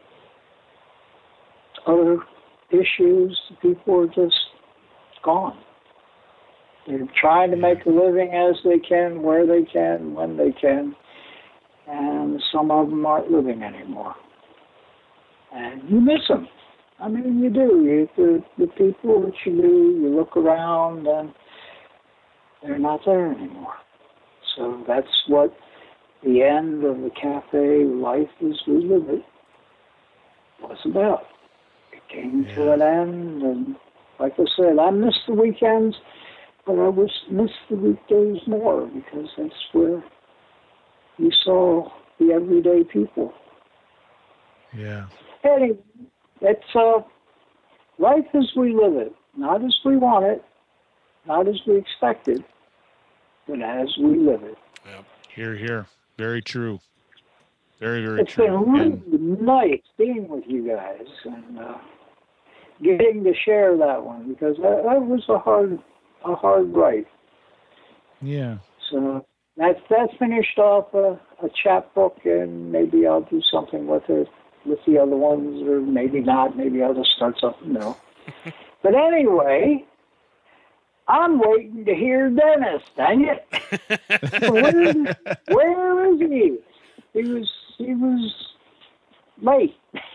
other issues, the people are just gone. They're trying to make a living as they can, where they can, when they can, and some of them aren't living anymore. And you miss them. I mean, you do. You, the, the people that you knew, you look around, and they're not there anymore. So that's what the end of the cafe life as we live it was about. It came yeah. to an end, and like I said, I miss the weekends, but I wish miss the weekdays more because that's where you saw the everyday people. Yeah. Anyway, it's uh, life as we live it, not as we want it, not as we expect it, but as we live it. Yep. Here, here. Very true. Very, very it's true. It's been really and... nice being with you guys and uh, getting to share that one because that, that was a hard, a hard write. Yeah. So that's that's finished off a, a chapbook, and maybe I'll do something with it. With the other ones, or maybe not. Maybe I'll just start something new. But anyway, I'm waiting to hear Dennis. Dang it! where, where is he? He was he was late.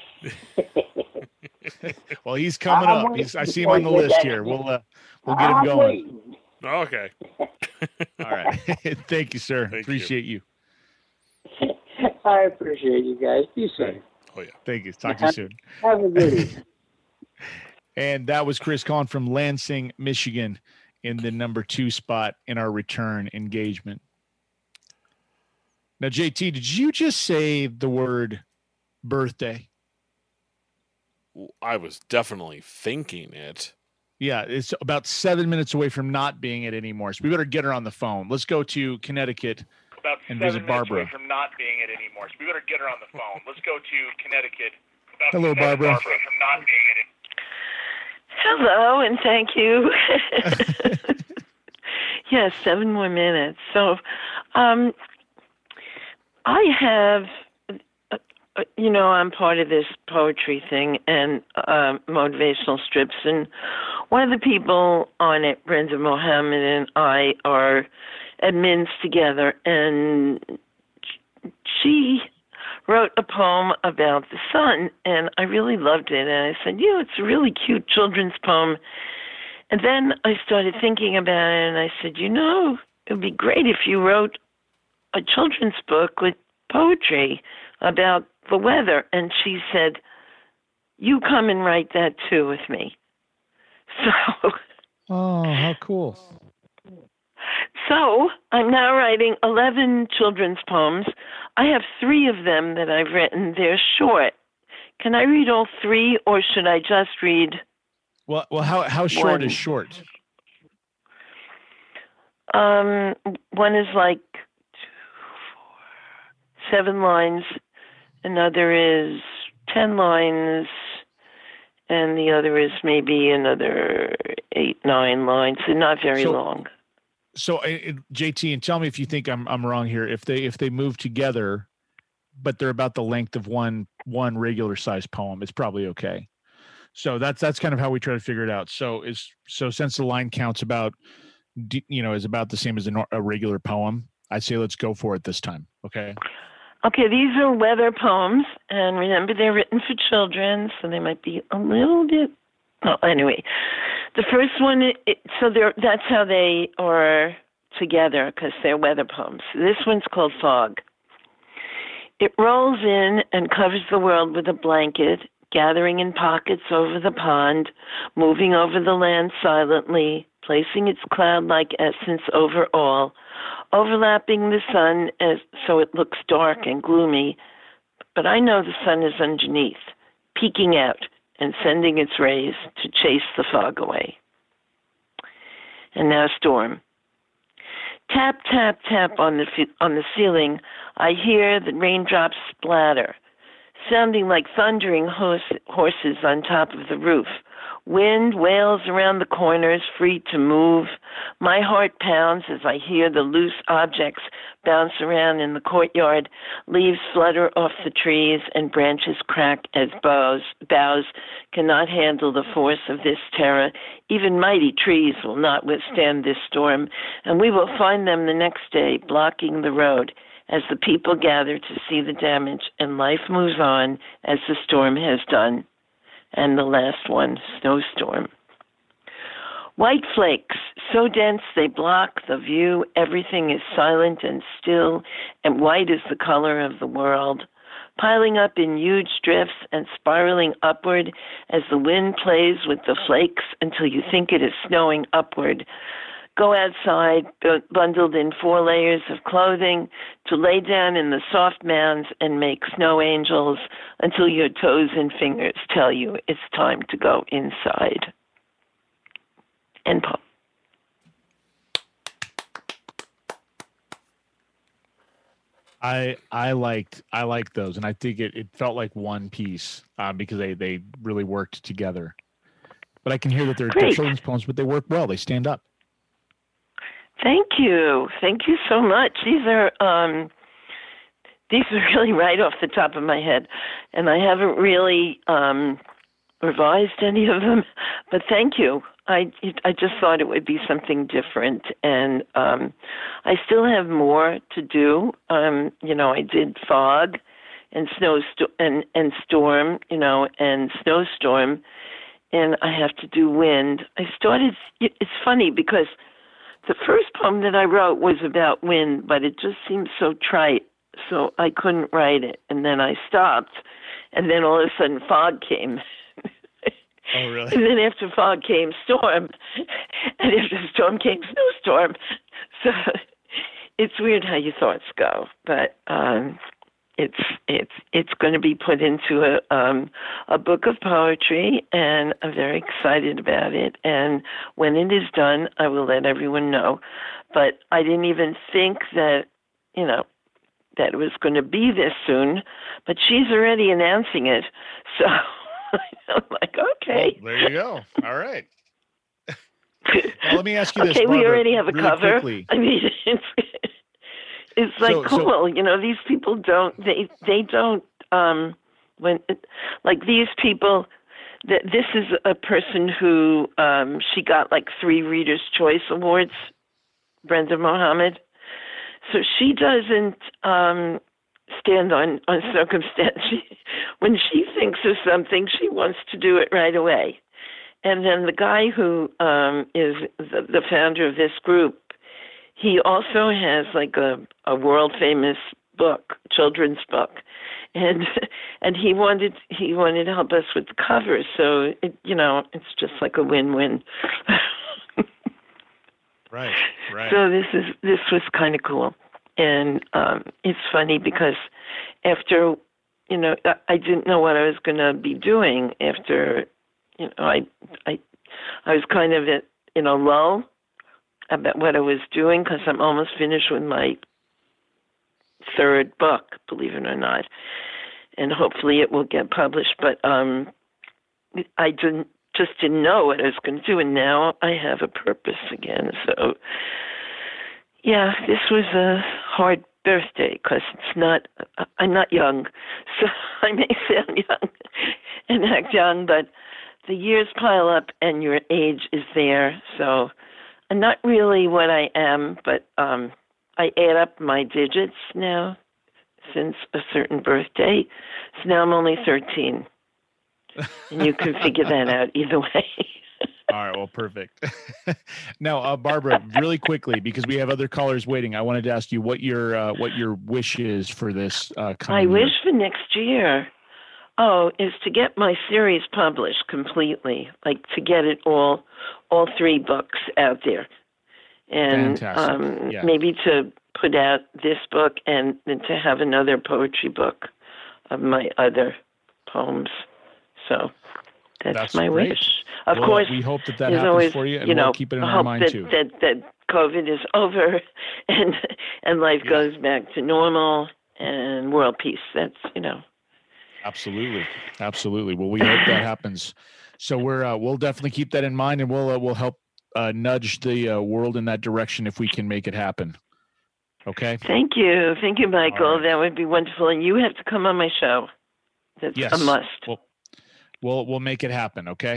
Well, he's coming I'm up. He's, I see him on the list here. We'll uh, we'll get him I'm going. Waiting. Okay. All right. Thank you, sir. Thank Appreciate you. you. I appreciate you guys. Be safe. Oh, yeah. Thank you. Talk to you soon. Have a good evening. And that was Chris Kahn from Lansing, Michigan, in the number two spot in our return engagement. Now, J T, did you just say the word birthday? I was definitely thinking it. Yeah, it's about seven minutes away from not being it anymore. So we better get her on the phone. Let's go to Connecticut. About and seven visit minutes Barbara. away from not being it anymore. So we better get her on the phone. Let's go to Connecticut. About Hello, Barbara. Barbara. From not being it. Hello, and thank you. Yes, seven more minutes. So, um, I have, uh, you know, I'm part of this poetry thing and uh, motivational strips, and one of the people on it, Brenda Mohammed, and I are admins together, and she wrote a poem about the sun, and I really loved it. And I said, you know, it's a really cute children's poem. And then I started thinking about it, and I said, you know, it would be great if you wrote a children's book with poetry about the weather. And she said, you come and write that too with me. So. Oh, how cool. So I'm now writing eleven children's poems. I have three of them that I've written. They're short. Can I read all three, or should I just read? Well, well, how how short one? is short? Um, one is like seven lines, another is ten lines, and the other is maybe another eight, nine lines. They're not very So- long. So, uh, uh, J T, and tell me if you think I'm I'm wrong here. If they if they move together, but they're about the length of one one regular size poem, it's probably okay. So that's that's kind of how we try to figure it out. So is so since the line counts about, d- you know, is about the same as a, nor- a regular poem, I say let's go for it this time. Okay. Okay, these are weather poems, and remember they're written for children, so they might be a little bit. Well, anyway, the first one, it, it, so they're, that's how they are together because they're weather poems. This one's called Fog. It rolls in and covers the world with a blanket, gathering in pockets over the pond, moving over the land silently, placing its cloud-like essence over all, overlapping the sun as so it looks dark and gloomy. But I know the sun is underneath, peeking out and sending its rays to chase the fog away. And now storm. Tap, tap, tap on the on the ceiling. I hear the raindrops splatter, sounding like thundering horse, horses on top of the roof. Wind wails around the corners, free to move. My heart pounds as I hear the loose objects bounce around in the courtyard. Leaves flutter off the trees and branches crack as boughs, boughs cannot handle the force of this terror. Even mighty trees will not withstand this storm, and we will find them the next day blocking the road as the people gather to see the damage and life moves on as the storm has done. And the last one, snowstorm. White flakes, so dense they block the view. Everything is silent and still, and white is the color of the world, piling up in huge drifts and spiraling upward as the wind plays with the flakes until you think it is snowing upward. Go outside, b- bundled in four layers of clothing, to lay down in the soft mounds and make snow angels until your toes and fingers tell you it's time to go inside. End poem. I I liked I liked those, and I think it, it felt like one piece uh, because they they really worked together. But I can hear that they're, they're Great. children's poems, but they work well. They stand up. Thank you. Thank you so much. These are um, these are really right off the top of my head, and I haven't really um, revised any of them. But thank you. I it, I just thought it would be something different, and um, I still have more to do. Um, you know, I did fog, and snow and and storm. You know, and snowstorm, and I have to do wind. I started. It's funny because the first poem that I wrote was about wind, but it just seemed so trite, so I couldn't write it. And then I stopped, and then all of a sudden fog came. Oh, really? And then after fog came storm, and after storm came snowstorm. So it's weird how your thoughts go, but um, it's it's it's going to be put into a um, a book of poetry, and I'm very excited about it. And when it is done, I will let everyone know. But I didn't even think that you know that it was going to be this soon. But she's already announcing it, so I'm like, okay. Well, there you go. All right. Now, let me ask you this. Okay, we Barbara, already have a really cover. quickly. I mean, it's it's like So- so- cool. You know, these people don't. They they don't. Um, when like these people, that this is a person who um, she got like three Reader's Choice Awards. Brenda Mohammed. So she doesn't um, stand on on circumstance. She, when she thinks of something, she wants to do it right away. And then the guy who um, is the, the founder of this group, he also has like a, a world famous book, children's book, and and he wanted he wanted to help us with the cover. So it, you know, it's just like a win-win. Right, right. So this is this was kind of cool, and um, it's funny because after you know I, I didn't know what I was going to be doing after. You know, I, I, I was kind of in a lull. about what I was doing because I'm almost finished with my third book, believe it or not, and hopefully it will get published. But um, I didn't just didn't know what I was going to do, and now I have a purpose again. So, yeah, this was a hard birthday because it's not. I'm not young, so I may sound young and act young, but the years pile up, and your age is there. So, I'm not really what I am, but um, I add up my digits now since a certain birthday. So now I'm only thirteen. And you can figure that out either way. All right, well, perfect. Now, uh, Barbara, really quickly, because we have other callers waiting, I wanted to ask you what your uh, what your wish is for this uh, coming I year. wish for next year, oh, is to get my series published completely, like to get it all, all three books out there. And um, yeah. maybe to put out this book and, and to have another poetry book of my other poems. So that's, That's my great. wish. Of Well, course, we hope that that there's happens always, for you, and you know, we'll keep it in our hope mind, that, too. That, that COVID is over and and life Yeah. goes back to normal and world peace. That's, you know. Absolutely, absolutely. Well, we hope that happens. So we're uh, we'll definitely keep that in mind, and we'll uh, we'll help uh, nudge the uh, world in that direction if we can make it happen. Okay. Thank you, thank you, Michael. All right. That would be wonderful, and you have to come on my show. That's Yes. a must. We'll, we'll we'll make it happen. Okay.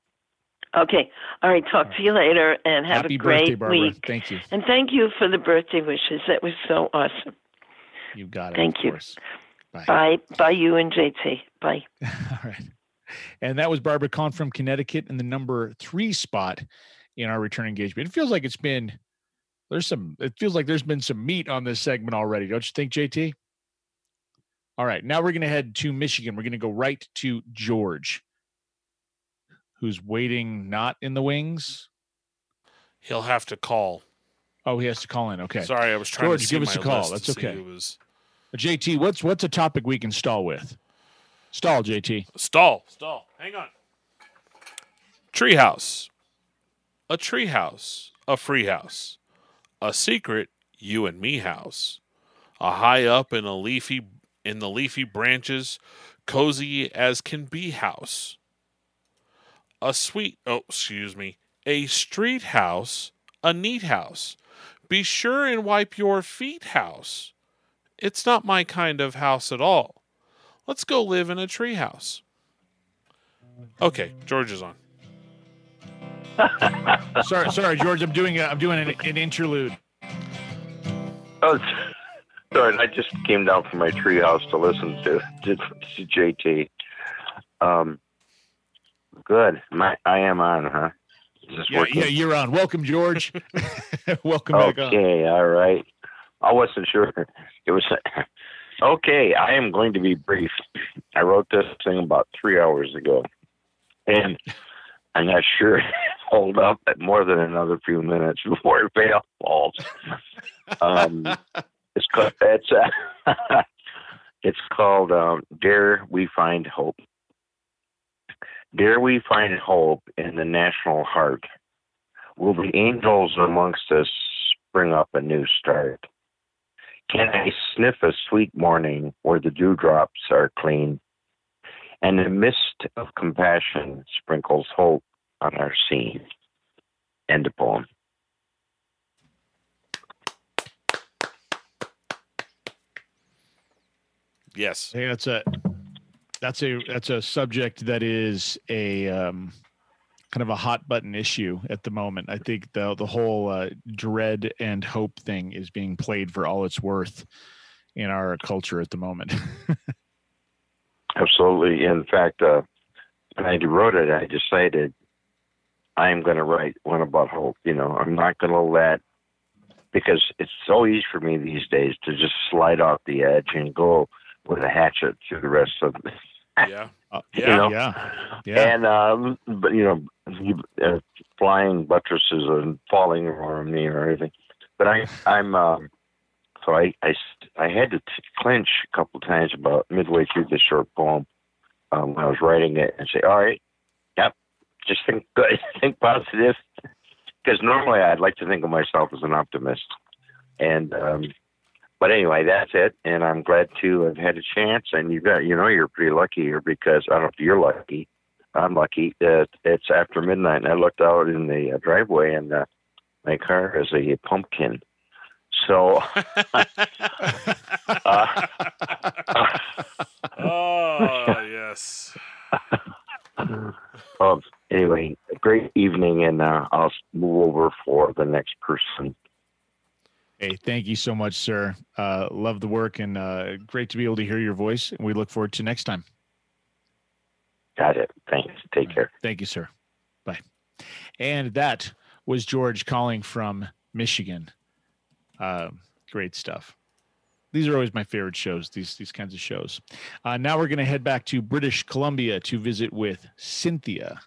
Okay. All right. Talk to you later, and have Happy a great birthday, Barbara. week. Thank you. And thank you for the birthday wishes. That was so awesome. You got it. Thank of you. course. Bye. Bye. Bye, you and J T. Bye. All right. And that was Barbara Kahn from Connecticut in the number three spot in our return engagement. It feels like it's been there's some. It feels like there's been some meat on this segment already, don't you think, J T? All right. Now we're going to head to Michigan. We're going to go right to George, who's waiting not in the wings. He'll have to call. Oh, he has to call in. Okay. Sorry, I was trying George, to see give us my a call. list That's to see okay. who was- J T, what's what's a topic we can stall with? Stall, J T. Stall. Stall. Hang on. Treehouse. A treehouse. A free house. A secret you and me house. A high up in a leafy in the leafy branches, cozy as can be house. A sweet oh, excuse me. A street house, a neat house. Be sure and wipe your feet house. It's not my kind of house at all. Let's go live in a tree house. Okay, George is on. sorry, sorry, George. I'm doing a, I'm doing an, an interlude. Oh, sorry. I just came down from my treehouse to listen to, to, to J T. Um, good. My, I am on, huh? Is this Yeah, working? yeah, you're on. Welcome, George. Welcome back on. Okay, all right. I wasn't sure. It was okay. I am going to be brief. I wrote this thing about three hours ago, and I'm not sure it hold up at more than another few minutes before it fail falls. Um, it's called, it's uh, it's called um, "Dare We Find Hope." Dare we find hope in the national heart? Will the angels amongst us bring up a new start? Can I sniff a sweet morning where the dewdrops are clean and the mist of compassion sprinkles hope on our scene? End of poem. Yes. Hey, that's a that's a that's a subject that is a um, kind of a hot button issue at the moment. I think the the whole uh, dread and hope thing is being played for all it's worth in our culture at the moment. Absolutely. In fact, uh, when I wrote it, I decided I'm going to write one about hope. You know, I'm not going to let, because it's so easy for me these days to just slide off the edge and go with a hatchet through the rest of the Yeah. Uh, you yeah, know? yeah, yeah. And, um, but, you know, you, uh, flying buttresses and falling on me or anything. But I, I'm, um, so I, I, I had to t- clinch a couple times about midway through this short poem um, when I was writing it and say, all right, yep, just think good, think positive. because normally I'd like to think of myself as an optimist. And, um, but anyway, that's it. And I'm glad to have had a chance. And you got, you know, you're pretty lucky here because I don't know if you're lucky. I'm lucky that it's after midnight and I looked out in the uh, driveway and uh, my car is a pumpkin. So, uh, oh, yes. um, anyway, great evening, and uh, I'll move over for the next person. Hey, thank you so much, sir. Uh, love the work, and uh, great to be able to hear your voice. And we look forward to next time. Got it. Thanks. Take care. Thank you, sir. Bye. And that was George calling from Michigan. Uh, great stuff. These are always my favorite shows, these these kinds of shows. Uh, now we're going to head back to British Columbia to visit with Cynthia.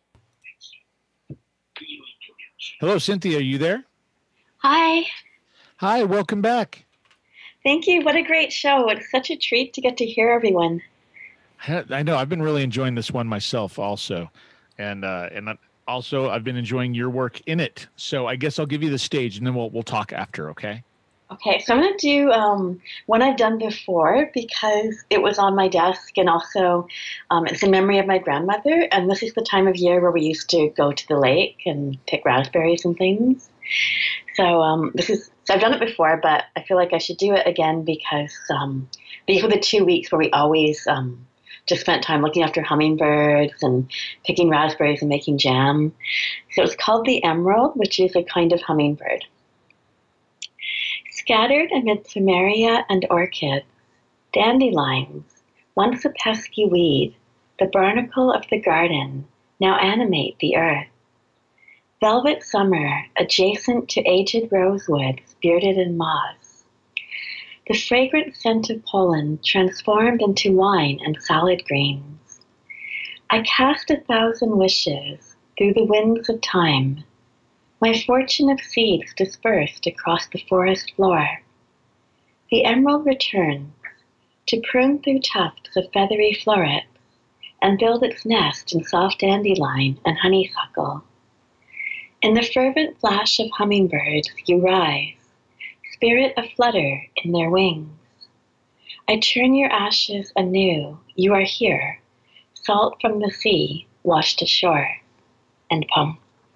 Hello, Cynthia. Are you there? Hi. Hi. Welcome back. Thank you. What a great show. It's such a treat to get to hear everyone. I know. I've been really enjoying this one myself also. And uh, and also, I've been enjoying your work in it. So I guess I'll give you the stage, and then we'll we'll talk after, okay? Okay, so I'm going to do um, one I've done before because it was on my desk, and also um, it's in memory of my grandmother. And this is the time of year where we used to go to the lake and pick raspberries and things. So um, this is so I've done it before, but I feel like I should do it again because um, these were the two weeks where we always um, just spent time looking after hummingbirds and picking raspberries and making jam. So it's called the emerald, which is a kind of hummingbird. Scattered amid plumeria and orchids, dandelions, once a pesky weed, the barnacle of the garden, now animate the earth. Velvet summer, adjacent to aged rosewoods bearded in moss. The fragrant scent of pollen transformed into wine and salad greens. I cast a thousand wishes through the winds of time, my fortune of seeds dispersed across the forest floor. The emerald returns to prune through tufts of feathery florets and build its nest in soft dandelion and honeysuckle. In the fervent flash of hummingbirds you rise, spirit aflutter in their wings. I turn your ashes anew, you are here, salt from the sea washed ashore. And poem.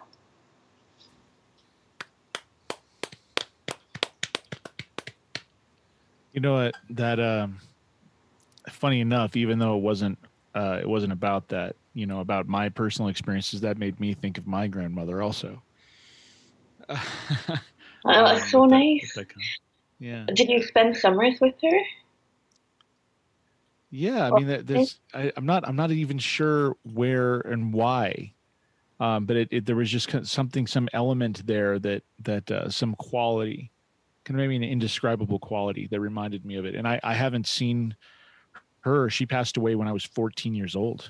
You know what? That um, funny enough, even though it wasn't, uh, it wasn't about that. You know, about my personal experiences. That made me think of my grandmother also. Oh, that's so nice. That, that kind of, yeah. Did you spend summers with her? Yeah, I mean, that, there's, I, I'm not, I'm not even sure where and why, um, but it, it, there was just kind of something, some element there that that uh, some quality. Kind of maybe an indescribable quality that reminded me of it. And I, I haven't seen her. She passed away when I was fourteen years old.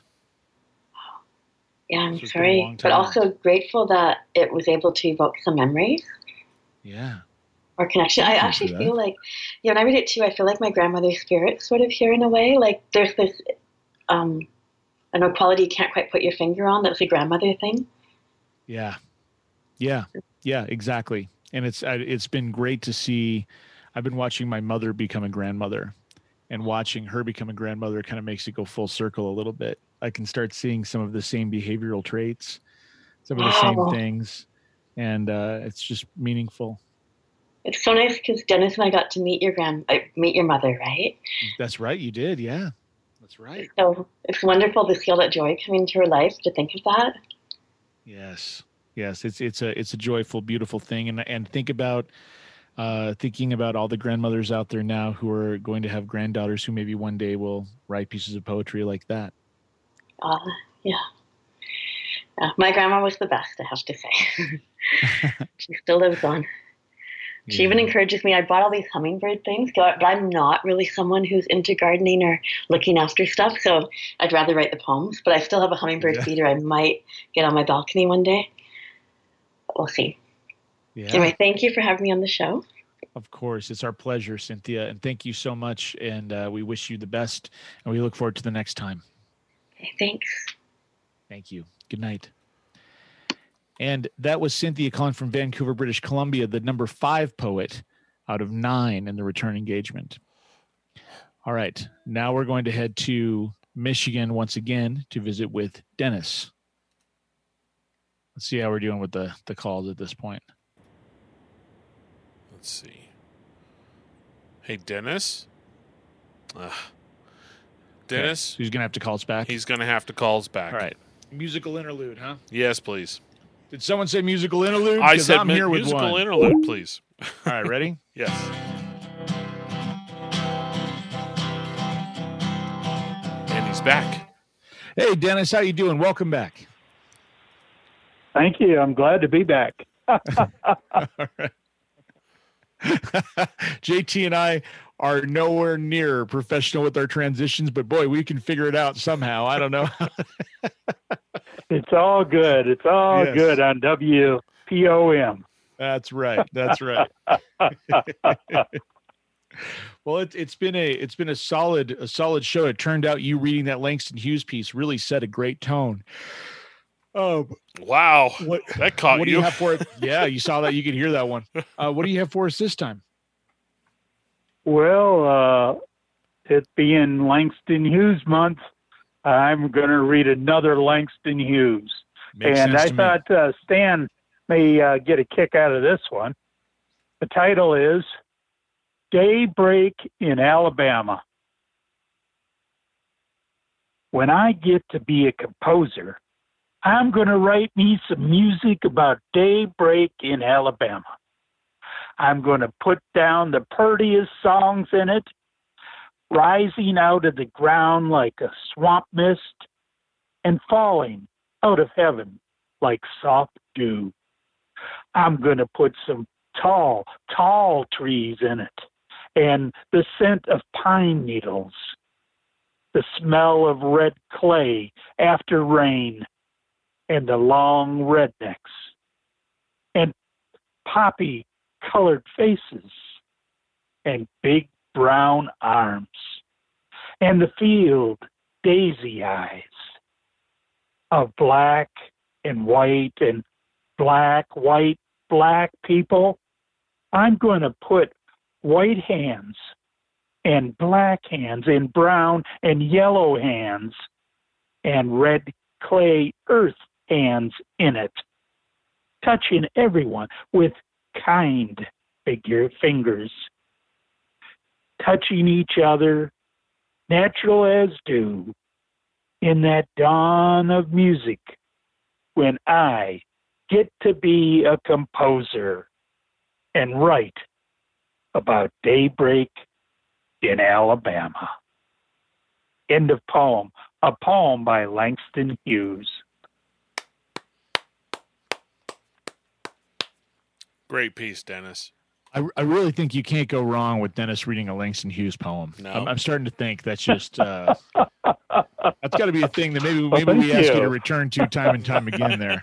Yeah, I'm so sorry, but also grateful that it was able to evoke some memories. Yeah. Or connection. I actually feel like, yeah, when I read it too, I feel like my grandmother's spirit's sort of here in a way. Like there's this, um, I know, quality you can't quite put your finger on. That's a grandmother thing. Yeah. Yeah. Yeah, exactly. And it's it's been great to see. I've been watching my mother become a grandmother, and watching her become a grandmother kind of makes it go full circle a little bit. I can start seeing some of the same behavioral traits, some of the same Wow. things, and uh, it's just meaningful. It's so nice because Dennis and I got to meet your grand, uh, meet your mother, right? That's right, you did, yeah. That's right. So it's wonderful to see all that joy come into her life. To think of that. Yes. Yes, it's it's a it's a joyful, beautiful thing, and and think about uh, thinking about all the grandmothers out there now who are going to have granddaughters who maybe one day will write pieces of poetry like that. Uh, yeah. yeah. My grandma was the best, I have to say. She still lives on. She Yeah. even encourages me. I bought all these hummingbird things, but I'm not really someone who's into gardening or looking after stuff, so I'd rather write the poems. But I still have a hummingbird Yeah. feeder I might get on my balcony one day. We'll see. Yeah. Anyway, thank you for having me on the show. Of course, it's our pleasure, Cynthia, and thank you so much. And uh, we wish you the best, and we look forward to the next time. Okay, thanks. Thank you. Good night. And that was Cynthia calling from Vancouver, British Columbia, the number five poet out of nine in the return engagement. All right. Now we're going to head to Michigan once again to visit with Dennis. Let's see how we're doing with the, the calls at this point. Let's see. Hey, Dennis? Uh, Dennis? Okay. He's going to have to call us back? He's going to have to call us back. All right. Musical interlude, huh? Yes, please. Did someone say musical interlude? I said I'm mi- here with musical one. interlude, please. All right, ready? Yes. And he's back. Hey, Dennis, how you doing? Welcome back. Thank you. I'm glad to be back. All right. J T and I are nowhere near professional with our transitions, but boy, we can figure it out somehow. I don't know. It's all good. It's all Yes. good on W P O M. That's right. That's right. Well, it's it's been a it's been a solid a solid show. It turned out you reading that Langston Hughes piece really set a great tone. Oh, wow! What that caught what do you. you have for it? Yeah, you saw that. You could hear that one. Uh, what do you have for us this time? Well, uh, it being Langston Hughes month, I'm going to read another Langston Hughes. Makes and sense I to me. thought uh, Stan may uh, get a kick out of this one. The title is Daybreak in Alabama. When I get to be a composer, I'm going to write me some music about daybreak in Alabama. I'm going to put down the prettiest songs in it, rising out of the ground like a swamp mist and falling out of heaven like soft dew. I'm going to put some tall, tall trees in it and the scent of pine needles, the smell of red clay after rain, and the long rednecks, and poppy-colored faces, and big brown arms, and the field daisy eyes of black and white and black, white, black people. I'm going to put white hands and black hands and brown and yellow hands and red clay earth hands in it, touching everyone with kind figure fingers, touching each other, natural as dew, in that dawn of music when I get to be a composer and write about daybreak in Alabama. End of poem. A poem by Langston Hughes. Great piece, Dennis. I, I really think you can't go wrong with Dennis reading a Langston Hughes poem. No. I'm, I'm starting to think that's just uh, that's got to be a thing that maybe Well, maybe we thank ask you you. to return to time and time again. There,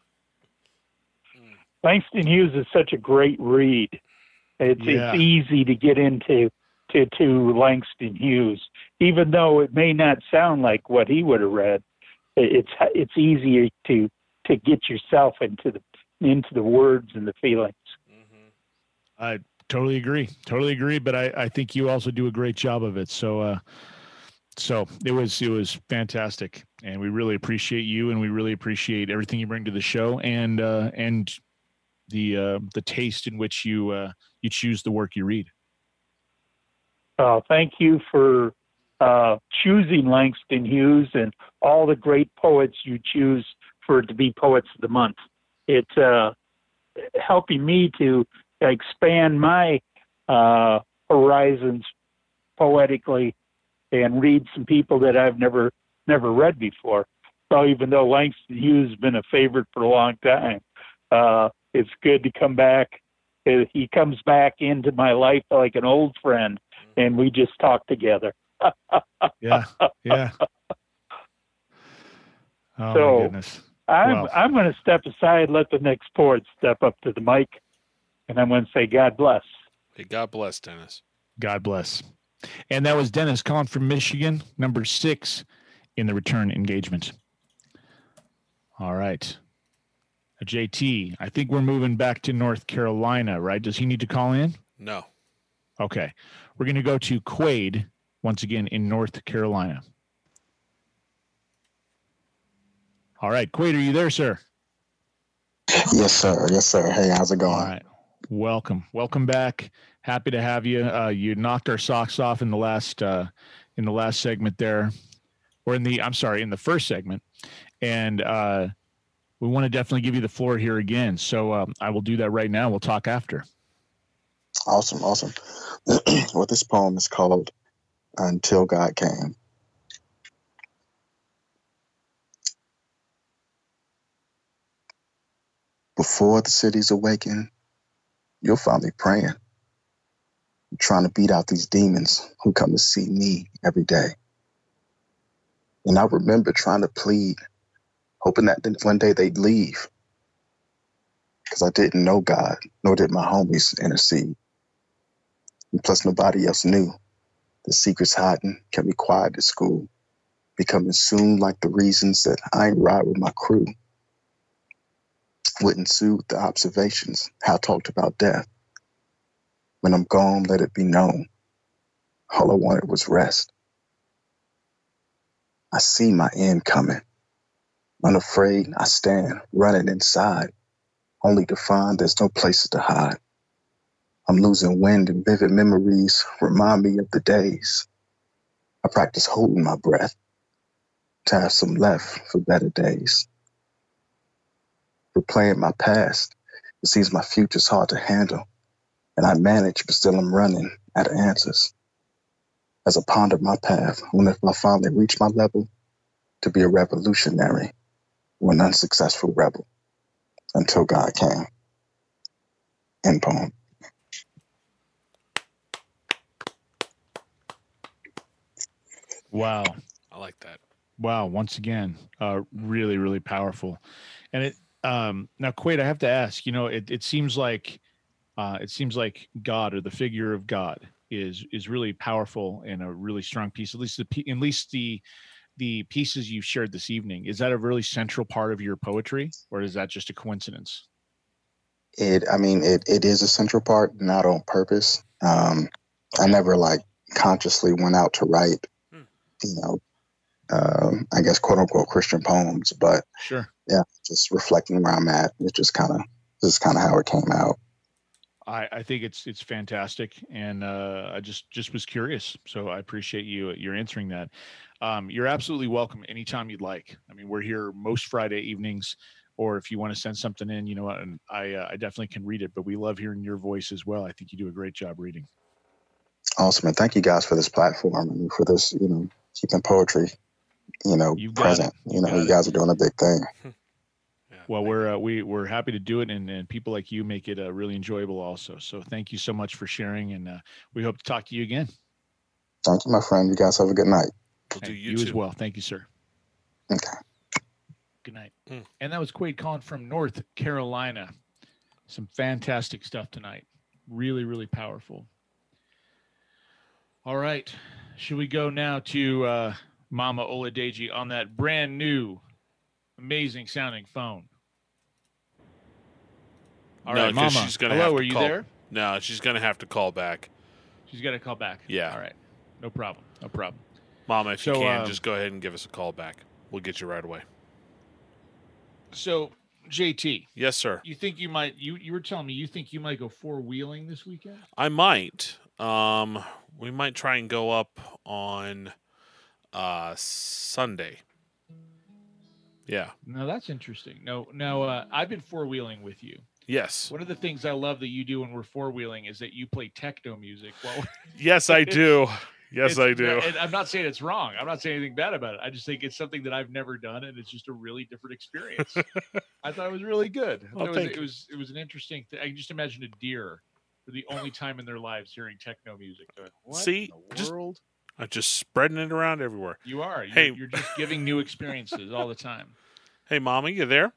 Langston Hughes is such a great read. It's Yeah. it's easy to get into to to Langston Hughes, even though it may not sound like what he would have read. It's it's easier to to get yourself into the into the words and the feelings. I totally agree. Totally agree. But I, I think you also do a great job of it. So, uh, so it was it was fantastic, and we really appreciate you, and we really appreciate everything you bring to the show, and uh, and the uh, the taste in which you uh, you choose the work you read. Uh, thank you for uh, choosing Langston Hughes and all the great poets you choose for to be Poets of the Month. It's uh, helping me to expand my uh, horizons poetically and read some people that I've never never read before. So even though Langston Hughes has been a favorite for a long time, uh, it's good to come back. Uh, He comes back into my life like an old friend, and we just talk together. Yeah, yeah. Oh So, my goodness. I'm Well. I'm going to step aside, let the next poet step up to the mic, and I'm going to say God bless. Hey, God bless, Dennis. God bless. And that was Dennis calling from Michigan, number six in the return engagement. All right. J T, I think we're moving back to North Carolina, right? Does he need to call in? No. Okay. We're going to go to Quaid once again in North Carolina. All right. Quaid, are you there, sir? Yes, sir. Yes, sir. Hey, how's it going? All right. Welcome. Welcome back. Happy to have you. Uh, you knocked our socks off in the last uh, in the last segment there, or in the I'm sorry, in the first segment, and uh, we want to definitely give you the floor here again. So um, I will do that right now. We'll talk after. Awesome, awesome. Well, this poem is called "Until God Came." Before the cities awaken, you'll find me praying, trying to beat out these demons who come to see me every day. And I remember trying to plead, hoping that one day they'd leave, because I didn't know God, nor did my homies intercede. And plus, nobody else knew. The secrets hiding kept me quiet at school, becoming soon like the reasons that I ain't ride with my crew. Wouldn't soothe the observations, how I talked about death. When I'm gone, let it be known. All I wanted was rest. I see my end coming. Unafraid, I stand, running inside, only to find there's no places to hide. I'm losing wind and vivid memories remind me of the days. I practice holding my breath to have some left for better days. Replaying my past, it seems my future's hard to handle, and I manage, but still I'm running out of answers. As I ponder my path, I wonder if I finally reach my level to be a revolutionary or an unsuccessful rebel until God came. End poem. Wow. I like that. Wow. Once again, uh, really, really powerful. And it, um, now Quaid, I have to ask, you know, it, it seems like, uh, it seems like God, or the figure of God, is, is really powerful and a really strong piece, at least the, at least the, the pieces you shared this evening. Is that a really central part of your poetry, or is that just a coincidence? It, I mean, it, it is a central part, not on purpose. Um, I never like consciously went out to write, you know, um, I guess, quote unquote, Christian poems, but sure. Yeah, just reflecting where I'm at. It just kind of, this is kind of how it came out. I, I think it's, it's fantastic. And, uh, I just, just was curious. So I appreciate you, you're answering that. Um, you're absolutely welcome anytime you'd like. I mean, we're here most Friday evenings, or if you want to send something in, you know, and I, uh, I definitely can read it, but we love hearing your voice as well. I think you do a great job reading. Awesome. And thank you guys for this platform and for this, you know, keeping poetry, you know, You got present. it. You know, you guys are doing a big thing. Well, we're uh, we we're happy to do it, and, and people like you make it uh, really enjoyable also. So thank you so much for sharing, and uh, we hope to talk to you again. Thank you, my friend. You guys have a good night. We'll do Hey, you, you too. as well. Thank you, sir. Okay. Good night. Mm. And that was Quaid calling from North Carolina. Some fantastic stuff tonight. Really, really powerful. All right. Should we go now to uh, Mama Oladeji on that brand new, amazing sounding phone? All no, right, Mama. she's gonna Hello, have to are you call. there? No, she's going to have to call back. She's got to call back. Yeah. All right. No problem. No problem. Mama, if you So, can, um, just go ahead and give us a call back. We'll get you right away. So, J T. Yes, sir. You think you might, you, you were telling me you think you might go four-wheeling this weekend? I might. Um, we might try and go up on uh, Sunday. Yeah. No, that's interesting. No, no, uh, I've been four-wheeling with you. Yes. One of the things I love that you do when we're four-wheeling is that you play techno music. Well, Yes, I do. Yes, It's- I do. And I'm not saying it's wrong. I'm not saying anything bad about it. I just think it's something that I've never done, and it's just a really different experience. I thought it was really good. I Well, thought it, was, thank it you. was it was an interesting thing. I can just imagine a deer for the only time in their lives hearing techno music. They're like, what See, in the just- world? I'm just spreading it around everywhere. You are. You're, Hey. you're just giving new experiences all the time. Hey, Mama, you there?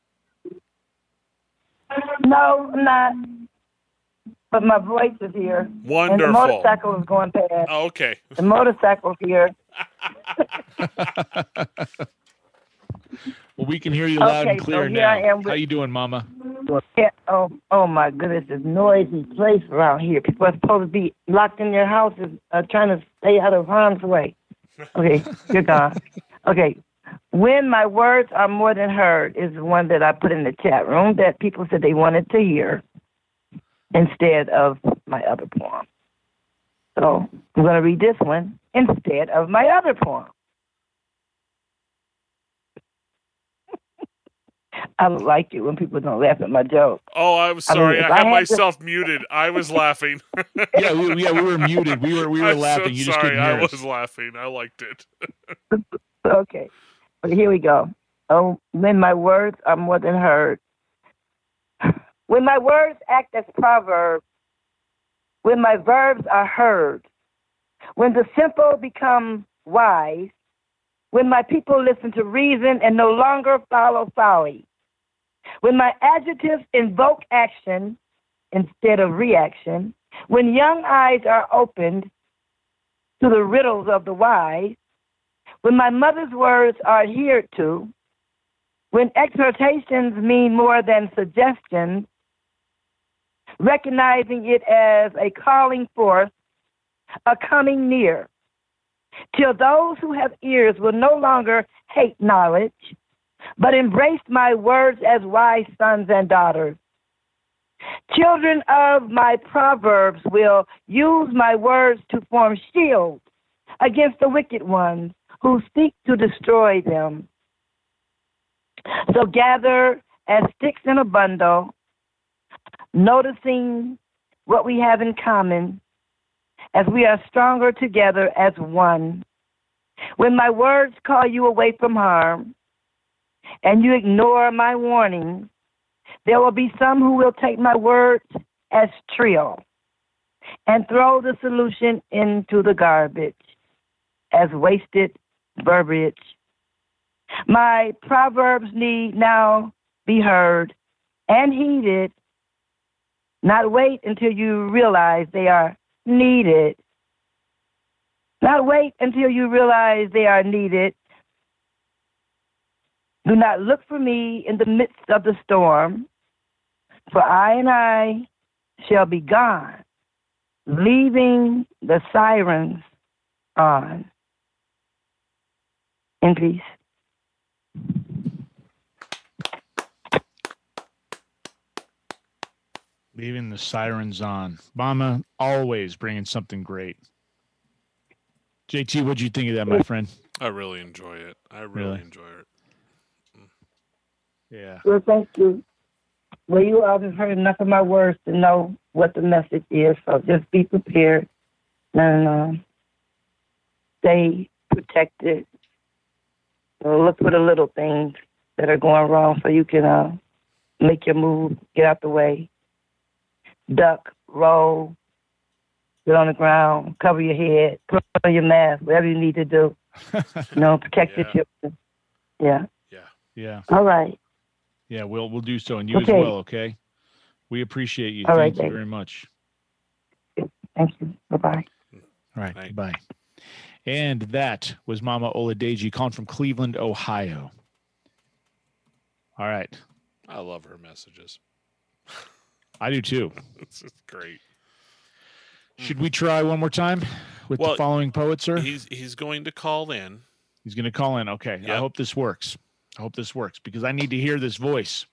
No, I'm not. But my voice is here. And the Wonderful. motorcycle is going past. Oh, okay. The motorcycle's here. Well, we can hear you loud Okay, and clear so here now. I am with- How you doing, Mama? Oh my goodness, it's a noisy place around here. People are supposed to be locked in their houses, uh, trying to stay out of harm's way. Okay, you're gone. Okay, when my words are more than heard is the one that I put in the chat room that people said they wanted to hear instead of my other poem. So I'm going to read this one instead of my other poem. I don't like it when people don't laugh at my joke. Oh, I'm sorry. I, I, mean, I had I had myself to... muted. I was laughing. yeah, we, yeah, we were muted. We were we were I'm laughing. So you just sorry. couldn't hear I us. was laughing. I liked it. Okay. Okay, here we go. Oh, when my words are more than heard. When my words act as proverbs, when my verbs are heard, when the simple become wise, when my people listen to reason and no longer follow folly, when my adjectives invoke action instead of reaction, when young eyes are opened to the riddles of the wise, when my mother's words are adhered to, when exhortations mean more than suggestions, recognizing it as a calling forth, a coming near, till those who have ears will no longer hate knowledge, but embrace my words as wise sons and daughters. Children of my proverbs will use my words to form shields against the wicked ones who seek to destroy them. So gather as sticks in a bundle, noticing what we have in common, as we are stronger together as one. When my words call you away from harm, and you ignore my warnings, there will be some who will take my words as trill and throw the solution into the garbage as wasted verbiage. My proverbs need now be heard and heeded. Not wait until you realize they are needed. Not wait until you realize they are needed. Do not look for me in the midst of the storm, for I and I shall be gone, leaving the sirens on. In peace. Leaving the sirens on. Mama always bringing something great. J T, what'd you think of that, my friend? I really enjoy it. I really, really? enjoy it. Yeah. Well, thank you. Well, you all have heard enough of my words to know what the message is, so just be prepared and uh, stay protected. So look for the little things that are going wrong so you can uh, make your move, get out the way, duck, roll, get on the ground, cover your head, put on your mask, whatever you need to do. You know, protect yeah. your children. Yeah. Yeah. Yeah. All right. Yeah, we'll we'll do so, and you okay. as well. Okay. We appreciate you. All Thank right, you baby. very much. Thank you. Bye bye. All right. Bye. And that was Mama Oladeji calling from Cleveland, Ohio. All right. I love her messages. I do too. It's just great. Should we try one more time with well, the following poet, sir? He's he's going to call in. He's going to call in. Okay. Yep. I hope this works. I hope this works because I need to hear this voice.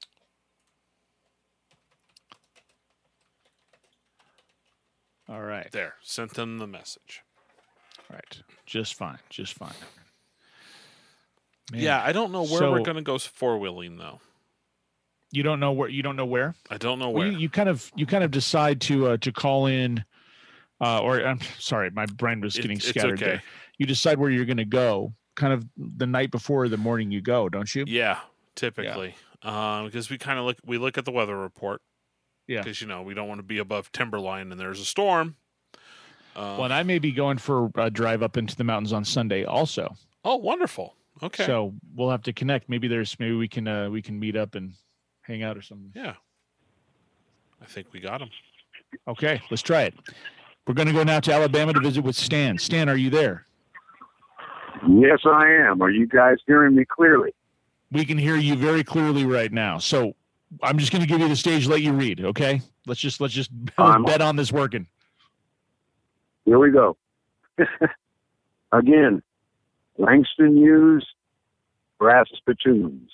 All right. There. Sent them the message. All right. Just fine. Just fine. Man. Yeah, I don't know where so, we're going to go four-wheeling though. You don't know where you don't know where? I don't know where. Well, you, you kind of you kind of decide to uh, to call in uh, or I'm sorry, my brain was getting it, scattered okay. there. You decide where you're going to go kind of the night before the morning you go, don't you? Yeah, typically. Yeah. Um, because we kind of look we look at the weather report. Yeah. Because you know, we don't want to be above timberline and there's a storm. Uh, well, and I may be going for a drive up into the mountains on Sunday also. Oh, wonderful. Okay. So we'll have to connect. Maybe there's maybe we can uh, we can meet up and hang out or something. Yeah. I think we got him. Okay, let's try it. We're going to go now to Alabama to visit with Stan. Stan, are you there? Yes, I am. Are you guys hearing me clearly? We can hear you very clearly right now. So I'm just going to give you the stage, let you read. Okay. Let's just, let's just I'm- bet on this working. Here we go. Again, Langston Hughes, brass spittoons.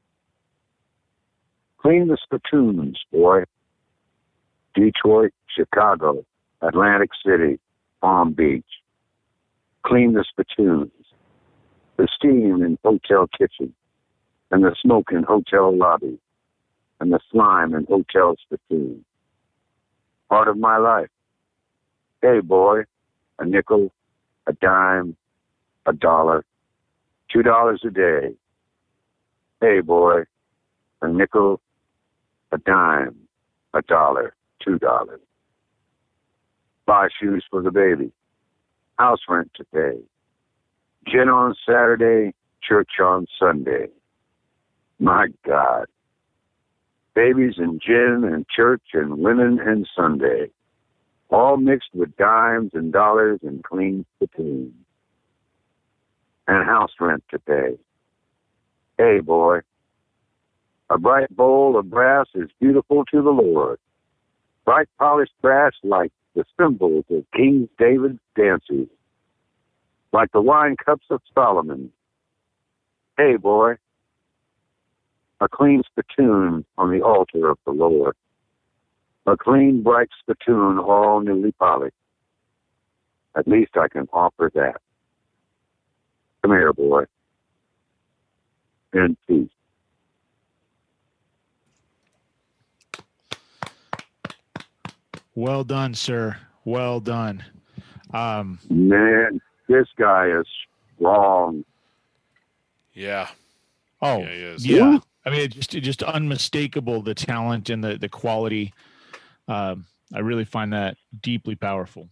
Clean the spittoons, boy. Detroit, Chicago, Atlantic City, Palm Beach. Clean the spittoons. The steam in hotel kitchen, and the smoke in hotel lobby, and the slime in hotel spittoons. Part of my life. Hey, boy, a nickel, a dime, a dollar, two dollars a day. Hey, boy, a nickel, a dime, a dollar, two dollars. Buy shoes for the baby. House rent to pay. Gin on Saturday, church on Sunday. My God. Babies and gin and church and women and Sunday. All mixed with dimes and dollars and clean spittoons. And house rent to pay. Hey, boy. A bright bowl of brass is beautiful to the Lord. Bright polished brass like the symbols of King David's dances. Like the wine cups of Solomon. Hey, boy. A clean spittoon on the altar of the Lord. A clean, bright spittoon, all newly polished. At least I can offer that. Come here, boy. In peace. Well done, sir. Well done. Um, Man, this guy is strong. Yeah. Oh, Yeah, he is. yeah. I mean, it just it just unmistakable, the talent and the the quality. Um, I really find that deeply powerful.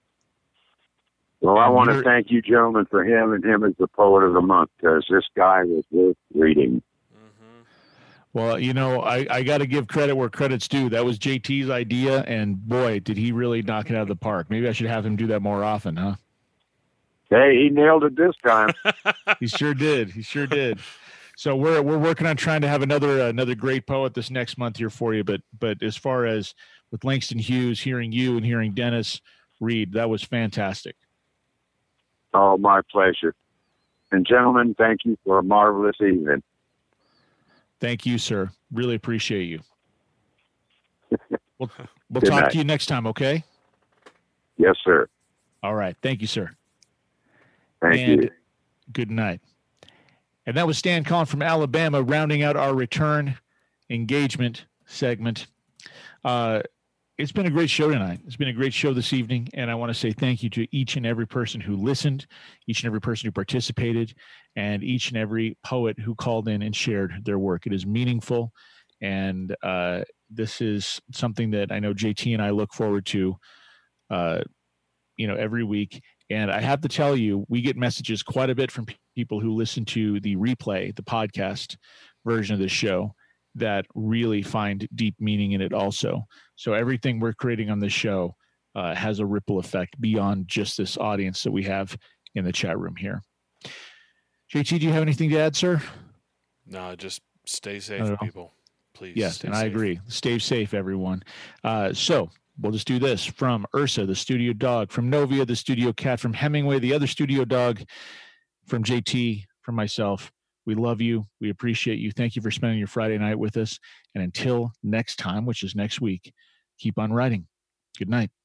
Well, I And want to you're- thank you, gentlemen, for him and him as the poet of the month, because this guy was worth reading. Well, you know, I, I got to give credit where credit's due. That was J T's idea, and boy, did he really knock it out of the park. Maybe I should have him do that more often, huh? Hey, he nailed it this time. He sure did. He sure did. So we're we're working on trying to have another another great poet this next month here for you. But but as far as with Langston Hughes, hearing you and hearing Dennis read, that was fantastic. Oh, my pleasure. And gentlemen, thank you for a marvelous evening. Thank you, sir. Really appreciate you. We'll we'll Good talk night. to you next time, okay? Yes, sir. All right. Thank you, sir. Thank and you. Good night. And that was Stan Collin from Alabama, rounding out our return engagement segment. Uh, it's been a great show tonight. It's been a great show this evening, and I want to say thank you to each and every person who listened, each and every person who participated, and each and every poet who called in and shared their work. It is meaningful, and uh, this is something that I know J T and I look forward to, uh, you know, every week. And I have to tell you, we get messages quite a bit from pe- people who listen to the replay, the podcast version of the show, that really find deep meaning in it also. So everything we're creating on this show uh, has a ripple effect beyond just this audience that we have in the chat room here. J T, do you have anything to add, sir? No, just stay I safe, don't know. people. Please. Yes, stay and I safe. agree. Stay safe, everyone. Uh, so we'll just do this. From Ursa, the studio dog. From Novia, the studio cat. From Hemingway, the other studio dog. From J T, from myself. We love you. We appreciate you. Thank you for spending your Friday night with us. And until next time, which is next week, keep on writing. Good night.